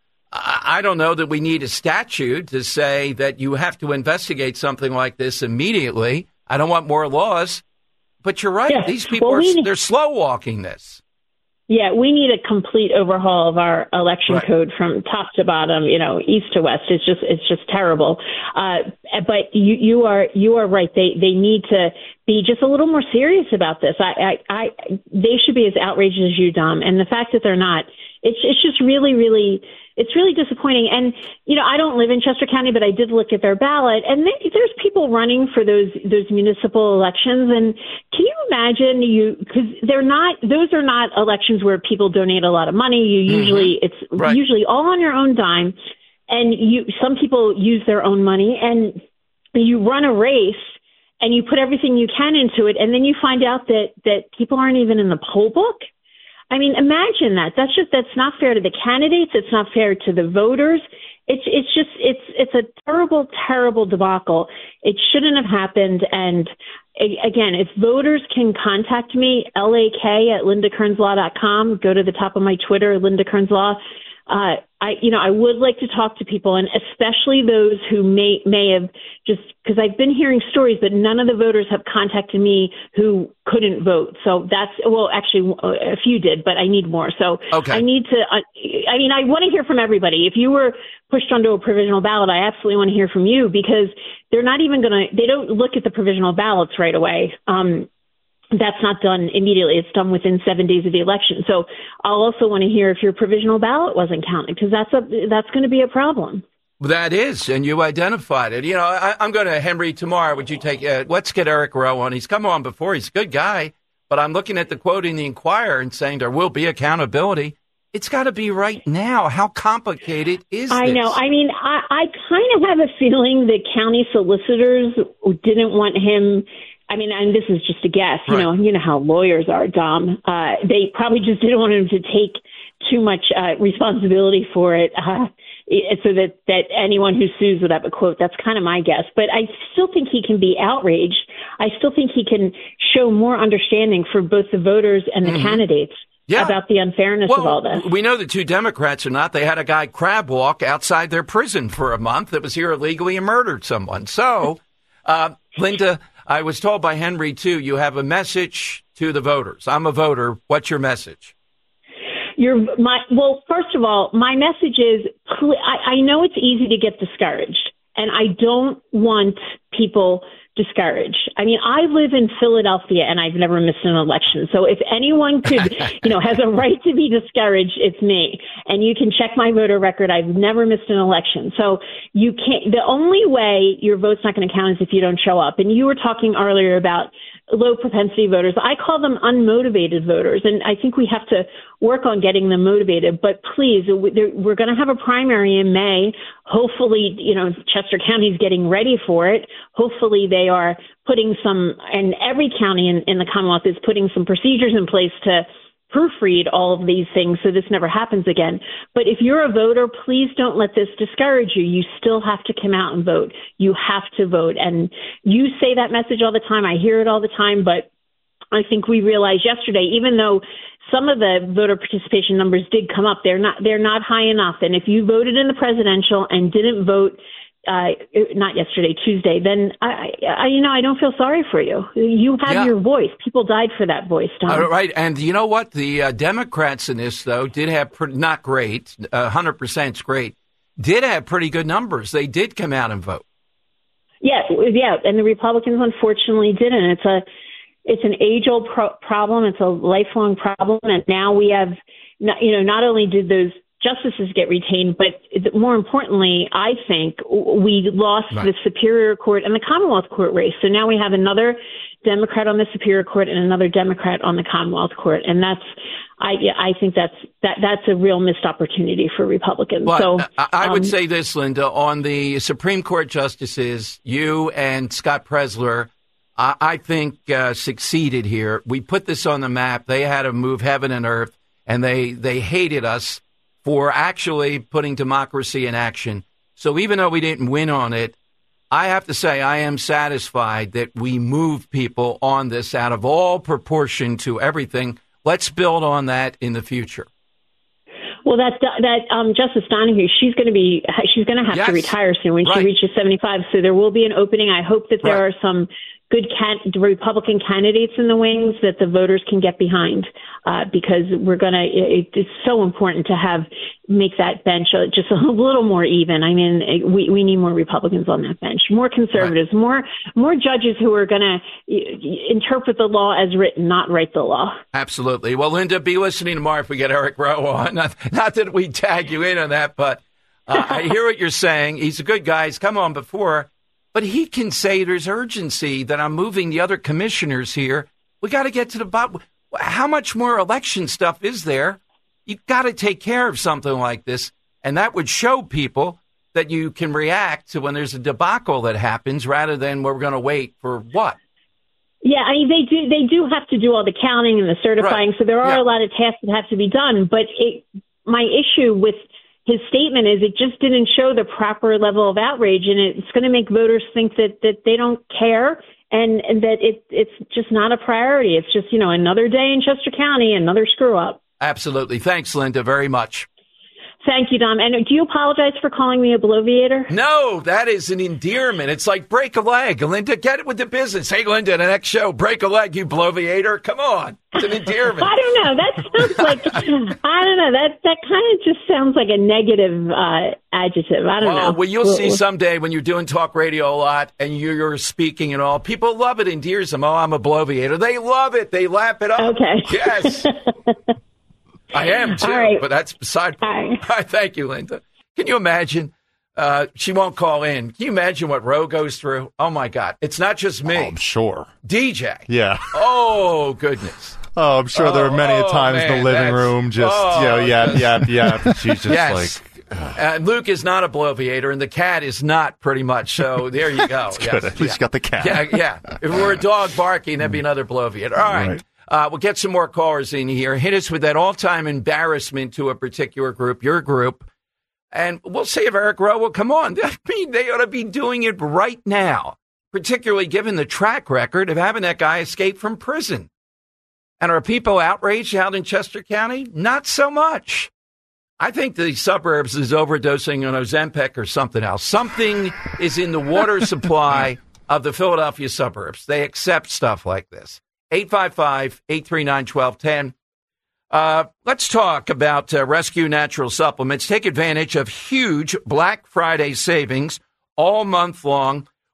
I don't know that we need a statute to say that you have to investigate something like this immediately. I don't want more laws. But you're right. Yes. These people, well, are need, they're slow walking this. Yeah, we need a complete overhaul of our election right. code from top to bottom, you know, east to west. It's just it's just terrible. Uh, but you, you are you are right. They they need to be just a little more serious about this. I, I, I they should be as outraged as you, Dom. And the fact that they're not, it's it's just really, really, it's really disappointing. And, you know, I don't live in Chester County, but I did look at their ballot, and they, there's people running for those those municipal elections. And can you imagine you, because they're not, those are not elections where people donate a lot of money. You usually, mm-hmm. it's right. usually all on your own dime. And you, some people use their own money, and you run a race and you put everything you can into it, and then you find out that, that people aren't even in the poll book. I mean, imagine that. That's just, that's not fair to the candidates. It's not fair to the voters. It's, it's just, it's, it's a terrible, terrible debacle. It shouldn't have happened. And again, if voters can contact me, L A K at linda kearns law dot com, go to the top of my Twitter, Linda Kearns Law. Uh, I, you know, I would like to talk to people, and especially those who may, may have just, because I've been hearing stories, but none of the voters have contacted me who couldn't vote. So that's, well, actually a few did, but I need more. So okay. I need to, uh, I mean, I want to hear from everybody. If you were pushed onto a provisional ballot, I absolutely want to hear from you, because they're not even going to, they don't look at the provisional ballots right away. Um, That's not done immediately. It's done within seven days of the election. So I'll also want to hear if your provisional ballot wasn't counted, because that's a that's going to be a problem. That is, and you identified it. You know, I, I'm going to Henry tomorrow. Would you take? Uh, let's get Eric Rowe on. He's come on before. He's a good guy, but I'm looking at the quote in the Inquirer and saying there will be accountability. It's got to be right now. How complicated is I this? know. I mean, I, I kind of have a feeling the county solicitors didn't want him. I mean, and this is just a guess, you right. know, you know how lawyers are, Dom. Uh, they probably just didn't want him to take too much uh, responsibility for it, uh, so that, that anyone who sues would have a quote. That's kind of my guess. But I still think he can be outraged. I still think he can show more understanding for both the voters and the mm-hmm. candidates yeah. about the unfairness well, of all this. We know the two Democrats are not. They had a guy crab walk outside their prison for a month that was here illegally and murdered someone. So, uh, Linda, I was told by Henry, too, you have a message to the voters. I'm a voter. What's your message? Your, my, well, first of all, my message is, I, I know it's easy to get discouraged, and I don't want people discourage. I mean, I live in Philadelphia and I've never missed an election. So if anyone could, you know, has a right to be discouraged, it's me. And you can check my voter record. I've never missed an election. So you can't, the only way your vote's not going to count is if you don't show up. And you were talking earlier about low propensity voters. I call them unmotivated voters. And I think we have to work on getting them motivated. But please, we're going to have a primary in May. Hopefully, you know, Chester County is getting ready for it. Hopefully they are putting some, and every county in, in the Commonwealth is putting some procedures in place to proofread all of these things so this never happens again. But if you're a voter, please don't let this discourage you. You still have to come out and vote. You have to vote. And you say that message all the time. I hear it all the time. But I think we realized yesterday, even though some of the voter participation numbers did come up, they're not they're not high enough. And if you voted in the presidential and didn't vote Uh, not yesterday, Tuesday, then I, I, you know, I don't feel sorry for you. You have yeah. your voice. People died for that voice, Tom. Uh, right. And you know what? The uh, Democrats in this, though, did have pre- not great, uh, one hundred percent is great, did have pretty good numbers. They did come out and vote. Yeah, yeah. And the Republicans, unfortunately, didn't. It's a, it's an age-old pro- problem. It's a lifelong problem. And now we have, not, you know, not only did those justices get retained, but more importantly, I think we lost right. the Superior Court and the Commonwealth Court race. So now we have another Democrat on the Superior Court and another Democrat on the Commonwealth Court, and that's I I think that's that that's a real missed opportunity for Republicans. But so I, I would um, say this, Linda, on the Supreme Court justices, you and Scott Presler, I, I think uh, succeeded here. We put this on the map. They had to move heaven and earth, and they they hated us for actually putting democracy in action. So even though we didn't win on it, I have to say I am satisfied that we moved people on this out of all proportion to everything. Let's build on that in the future. Well, that that um, Justice Donahue, she's going to be she's going to have yes. to retire soon when right. she reaches seventy-five. So there will be an opening. I hope that there right. are some good can- Republican candidates in the wings that the voters can get behind, uh, because we're going to, it, it's so important to have, make that bench just a little more even. I mean, we, we need more Republicans on that bench, more conservatives, right. more, more judges who are going to interpret the law as written, not write the law. Absolutely. Well, Linda, be listening tomorrow if we get Eric Rowe on. Not, not that we tag you in on that, but uh, I hear what you're saying. He's a good guy. He's come on before. But he can say there's urgency that I'm moving the other commissioners here. We got to get to the bottom. How much more election stuff is there? You've got to take care of something like this. And that would show people that you can react to when there's a debacle that happens rather than we're going to wait for what? Yeah, I mean, they do they do have to do all the counting and the certifying. Right. So there are yeah. a lot of tasks that have to be done. But it, my issue with his statement is it just didn't show the proper level of outrage, and it's going to make voters think that, that they don't care and, and that it, it's just not a priority. It's just, you know, another day in Chester County, another screw up. Absolutely. Thanks, Linda, very much. Thank you, Dom. And do you apologize for calling me a bloviator? No, that is an endearment. It's like break a leg. Linda, get it with the business. Hey, Linda, the next show, break a leg, you bloviator. Come on. It's an endearment. I don't know. That sounds like, I don't know. That that kind of just sounds like a negative uh, adjective. I don't well, know. Well, you'll we'll, see someday when you're doing talk radio a lot and you're speaking and all. People love it, endears them. Oh, I'm a bloviator. They love it. They lap it up. Okay. Yes. I am, too, right. but that's beside the point. Thank you, Linda. Can you imagine? Uh, she won't call in. Can you imagine what Roe goes through? Oh, my God. It's not just me. Oh, I'm sure. D J. Yeah. Oh, goodness. Oh, I'm sure oh, there are many oh, times man, in the living room just, oh, you know, yeah, yeah, yeah. She's just yes. like... Uh, Luke is not a bloviator, and the cat is not, pretty much. So there you go. Yes. Good. At least yeah. you got the cat. Yeah, yeah. If we were a dog barking, that'd be another bloviator. All right. right. Uh, we'll get some more callers in here. Hit us with that all-time embarrassment to a particular group, your group. And we'll see if Eric Rowe will come on. I mean, they ought to be doing it right now, particularly given the track record of having that guy escape from prison. And are people outraged out in Chester County? Not so much. I think the suburbs is overdosing on Ozempic or something else. Something is in the water supply of the Philadelphia suburbs. They accept stuff like this. eight five five, eight three nine, one two one zero. Uh, let's talk about uh, Rescue Natural Supplements. Take advantage of huge Black Friday savings all month long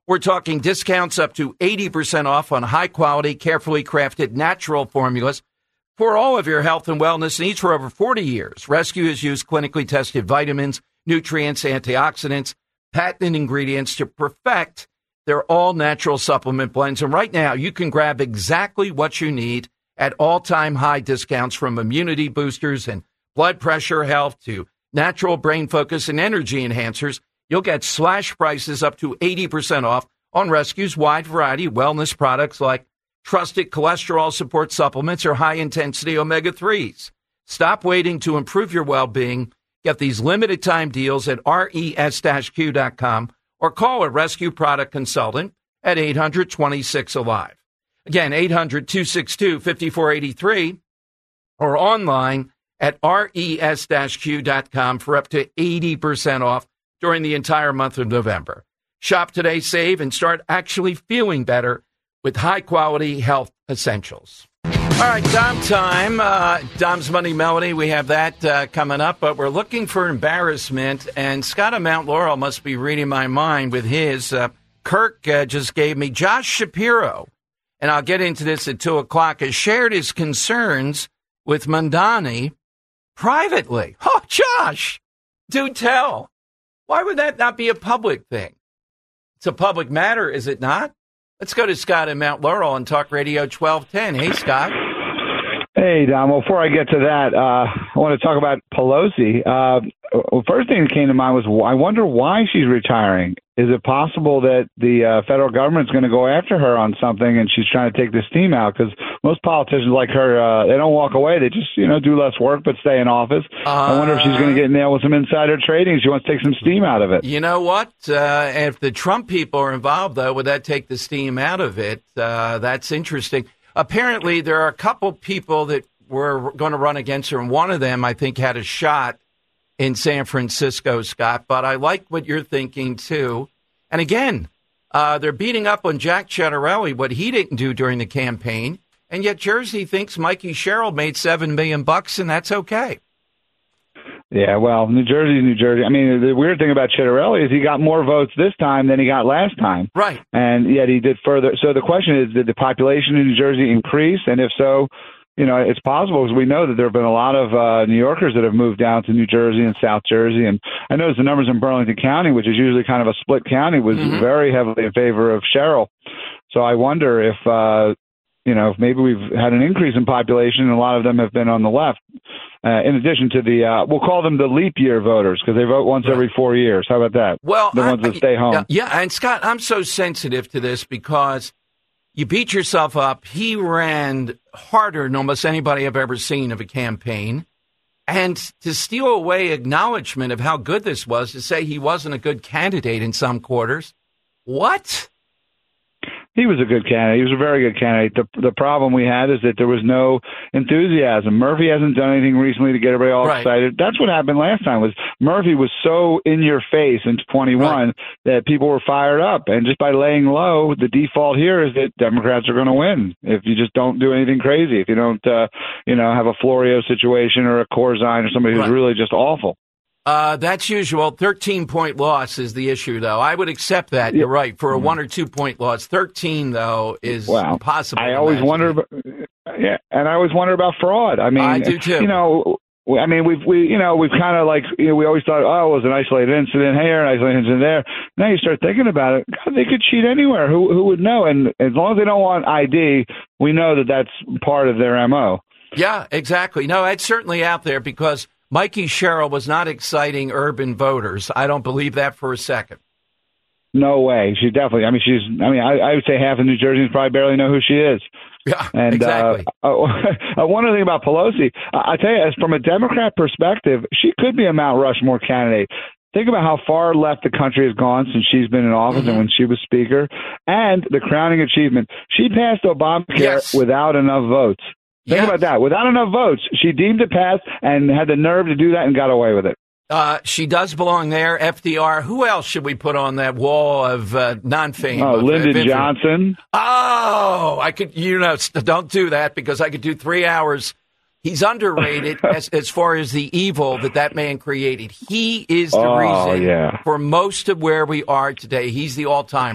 We're talking discounts up to eighty percent off on high-quality, carefully crafted natural formulas for all of your health and wellness needs for over forty years. Rescue has used clinically tested vitamins, nutrients, antioxidants, patented ingredients to perfect their all-natural supplement blends. And right now, you can grab exactly what you need at all-time high discounts, from immunity boosters and blood pressure health to natural brain focus and energy enhancers. You'll get slash prices up to eighty percent off on Rescue's wide variety of wellness products like trusted cholesterol support supplements or high-intensity omega threes. Stop waiting to improve your well-being. Get these limited-time deals at res q dot com or call a Rescue product consultant at eight hundred, twenty-six, alive. Again, eight hundred, two six two, five four eight three or online at res q dot com for up to eighty percent off during the entire month of November. Shop today, save, and start actually feeling better with high-quality health essentials. All right, Dom time. Uh, Dom's Money Melody. We have that uh, coming up, but we're looking for embarrassment, and Scott of Mount Laurel must be reading my mind with his. Uh, Kirk uh, just gave me Josh Shapiro, and I'll get into this at two o'clock, has shared his concerns with Mamdani privately. Oh, Josh, do tell. Why would that not be a public thing? It's a public matter, is it not? Let's go to Scott in Mount Laurel on Talk Radio twelve ten. Hey, Scott. Hey, Dom. Well, before I get to that, uh, I want to talk about Pelosi. Uh, well, first thing that came to mind was, I wonder why she's retiring. Is it possible that the uh, federal government's going to go after her on something and she's trying to take the steam out? Because most politicians like her, uh, they don't walk away. They just, you know, do less work but stay in office. Uh, I wonder if she's going to get nailed with some insider trading. She wants to take some steam out of it. You know what? Uh, if the Trump people are involved, though, would that take the steam out of it? Uh, that's interesting. Apparently, there are a couple people that were going to run against her, and one of them, I think, had a shot in San Francisco, Scott. But I like what you're thinking, too. And again, uh, they're beating up on Jack Ciattarelli, what he didn't do during the campaign. And yet Jersey thinks Mikey Sherrill made seven million bucks, and that's okay. Yeah, well, New Jersey, New Jersey. I mean, the weird thing about Ciattarelli is he got more votes this time than he got last time. Right. And yet he did further. So the question is, did the population in New Jersey increase? And if so, you know, it's possible, because we know that there have been a lot of uh, New Yorkers that have moved down to New Jersey and South Jersey. And I noticed the numbers in Burlington County, which is usually kind of a split county, was mm-hmm. very heavily in favor of Sherrill. So I wonder if, uh, you know, if maybe we've had an increase in population, and a lot of them have been on the left. Uh, in addition to the, uh, we'll call them the leap year voters, because they vote once right. every four years. How about that? Well, the ones I, that stay home. Yeah, yeah, and Scott, I'm so sensitive to this because you beat yourself up. He ran harder than almost anybody I've ever seen of a campaign. And to steal away acknowledgement of how good this was, to say he wasn't a good candidate in some quarters. What? He was a good candidate. He was a very good candidate. The the problem we had is that there was no enthusiasm. Murphy hasn't done anything recently to get everybody all right. excited. That's what happened last time. Was Murphy was so in your face in twenty-one right. that people were fired up. And just by laying low, the default here is that Democrats are going to win if you just don't do anything crazy. If you don't, uh, you know, have a Florio situation or a Corzine or somebody who's right. really just awful. Uh, that's usual. thirteen-point loss is the issue, though. I would accept that. You're right. For a one- or two-point loss. thirteen, though, is wow. possible. I always wonder about, yeah, and I always wonder about fraud. I mean, I do, too. You know, I mean, we've, we, you know, we've kind of like, you know, we always thought, oh, it was an isolated incident here, an isolated incident there. Now you start thinking about it. God, they could cheat anywhere. Who, who would know? And as long as they don't want I D, we know that that's part of their M O. Yeah, exactly. No, it's certainly out there because Mikey Sherrill was not exciting urban voters. I don't believe that for a second. No way. She definitely, I mean, she's, I mean, I, I would say half of New Jerseyans probably barely know who she is. Yeah, and, exactly. Uh, uh, one other thing about Pelosi, I, I tell you, as from a Democrat perspective, she could be a Mount Rushmore candidate. Think about how far left the country has gone since she's been in office mm-hmm. and when she was speaker. And the crowning achievement, she passed Obamacare yes. without enough votes. Think yes. about that. Without enough votes, she deemed it passed and had the nerve to do that and got away with it. Uh, she does belong there. F D R. Who else should we put on that wall of uh, non-fame? Oh, of, Lyndon of Johnson. Oh, I could, you know, don't do that because I could do three hours. He's underrated as, as far as the evil that that man created. He is the oh, reason yeah. for most of where we are today. He's the all-timer.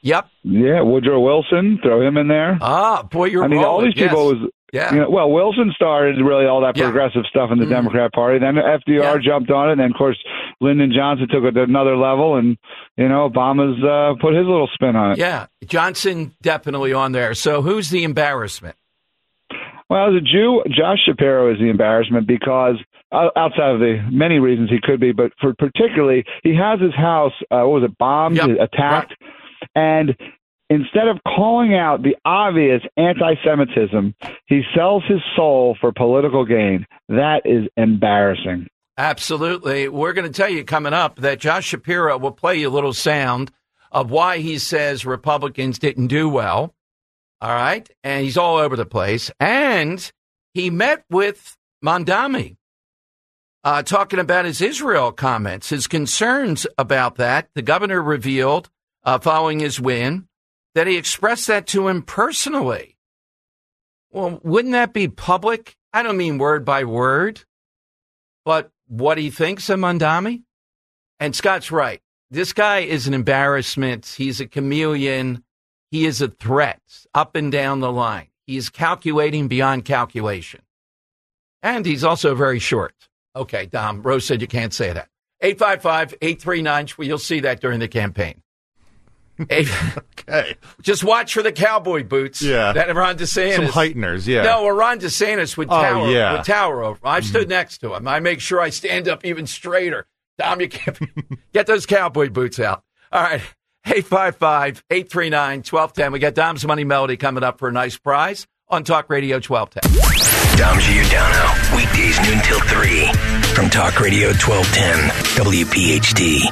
Yep. Yeah, Woodrow Wilson, throw him in there. Ah, boy, you're I mean, all rolling. these people yes. was, yeah. you know, well, Wilson started really all that Yeah. progressive stuff in the Mm. Democrat Party. Then F D R Yeah. jumped on it, and then, of course, Lyndon Johnson took it to another level, and, you know, Obama's uh, put his little spin on it. Yeah, Johnson definitely on there. So who's the embarrassment? Well, as a Jew, Josh Shapiro is the embarrassment because uh, outside of the many reasons he could be, but for particularly, he has his house, uh, what was it, bombed, Yep. attacked, and instead of calling out the obvious anti-Semitism, he sells his soul for political gain. That is embarrassing. Absolutely. We're going to tell you coming up that Josh Shapiro will play you a little sound of why he says Republicans didn't do well. All right. And he's all over the place. And he met with Mamdani, uh, talking about his Israel comments, his concerns about that. The governor revealed uh, following his win that he expressed that to him personally. Well, wouldn't that be public? I don't mean word by word, but what he thinks of Mamdani. And Scott's right. This guy is an embarrassment. He's a chameleon. He is a threat up and down the line. He's calculating beyond calculation. And he's also very short. Okay, Dom, Rose said you can't say that. eight five five, eight three nine, you'll see that during the campaign. Eight, okay. Just watch for the cowboy boots. Yeah. That Ron DeSantis. Some heighteners, yeah. No, well, Ron DeSantis would Oh, tower, yeah. would tower over. I stood next to him. I make sure I stand up even straighter. Dom, you can't get those cowboy boots out. All right. eight five five, eight three nine, one two one zero. We got Dom's Money Melody coming up for a nice prize on Talk Radio twelve ten. Dom Giordano, weekdays noon till three from Talk Radio twelve ten W P H T.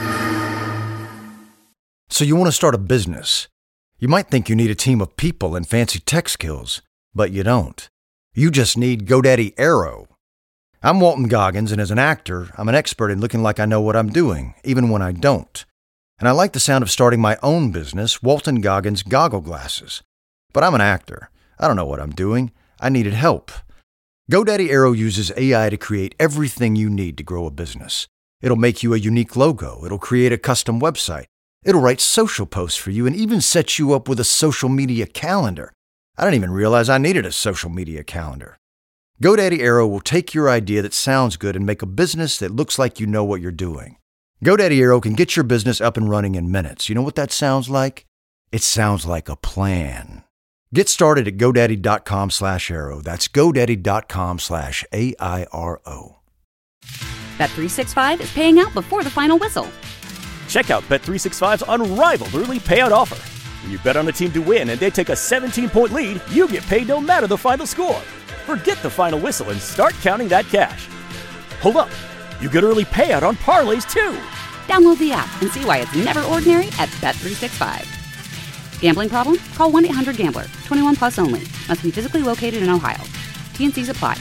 So you want to start a business. You might think you need a team of people and fancy tech skills, but you don't. You just need GoDaddy Aero. I'm Walton Goggins, and as an actor, I'm an expert in looking like I know what I'm doing, even when I don't. And I like the sound of starting my own business, Walton Goggins Goggle Glasses. But I'm an actor. I don't know what I'm doing. I needed help. GoDaddy Aero uses A I to create everything you need to grow a business. It'll make you a unique logo. It'll create a custom website. It'll write social posts for you and even set you up with a social media calendar. I didn't even realize I needed a social media calendar. GoDaddy Aero will take your idea that sounds good and make a business that looks like you know what you're doing. GoDaddy Aero can get your business up and running in minutes. You know what that sounds like? It sounds like a plan. Get started at GoDaddy.com slash Aero. That's GoDaddy.com slash A I R O. Bet three sixty-five is paying out before the final whistle. Check out Bet three sixty-five's unrivaled early payout offer. When you bet on a team to win and they take a seventeen-point lead, you get paid no matter the final score. Forget the final whistle and start counting that cash. Hold up. You get early payout on parlays, too. Download the app and see why it's never ordinary at Bet three sixty-five. Gambling problem? Call one eight hundred gambler. twenty-one plus only. Must be physically located in Ohio. T and C's apply.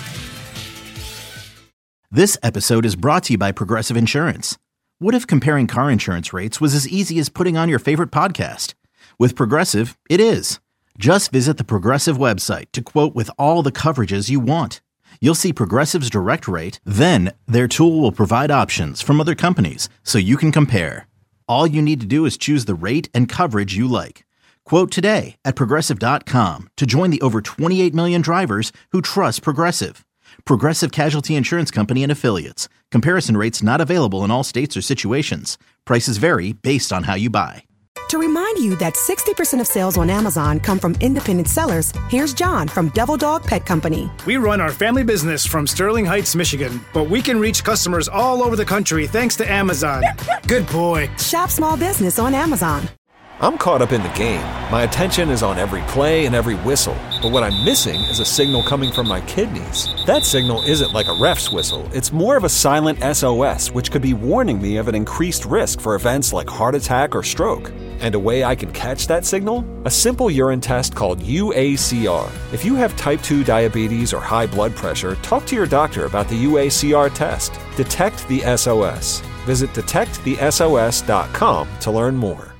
This episode is brought to you by Progressive Insurance. What if comparing car insurance rates was as easy as putting on your favorite podcast? With Progressive, it is. Just visit the Progressive website to quote with all the coverages you want. You'll see Progressive's direct rate, then their tool will provide options from other companies so you can compare. All you need to do is choose the rate and coverage you like. Quote today at Progressive dot com to join the over twenty-eight million drivers who trust Progressive. Progressive Casualty Insurance Company and Affiliates. Comparison rates not available in all states or situations. Prices vary based on how you buy. To remind you that sixty percent of sales on Amazon come from independent sellers, here's John from Devil Dog Pet Company. We run our family business from Sterling Heights, Michigan, but we can reach customers all over the country thanks to Amazon. Good boy. Shop small business on Amazon. I'm caught up in the game. My attention is on every play and every whistle. But what I'm missing is a signal coming from my kidneys. That signal isn't like a ref's whistle. It's more of a silent S O S, which could be warning me of an increased risk for events like heart attack or stroke. And a way I can catch that signal? A simple urine test called U A C R. If you have type two diabetes or high blood pressure, talk to your doctor about the U A C R test. Detect the S O S. Visit detect the S O S dot com to learn more.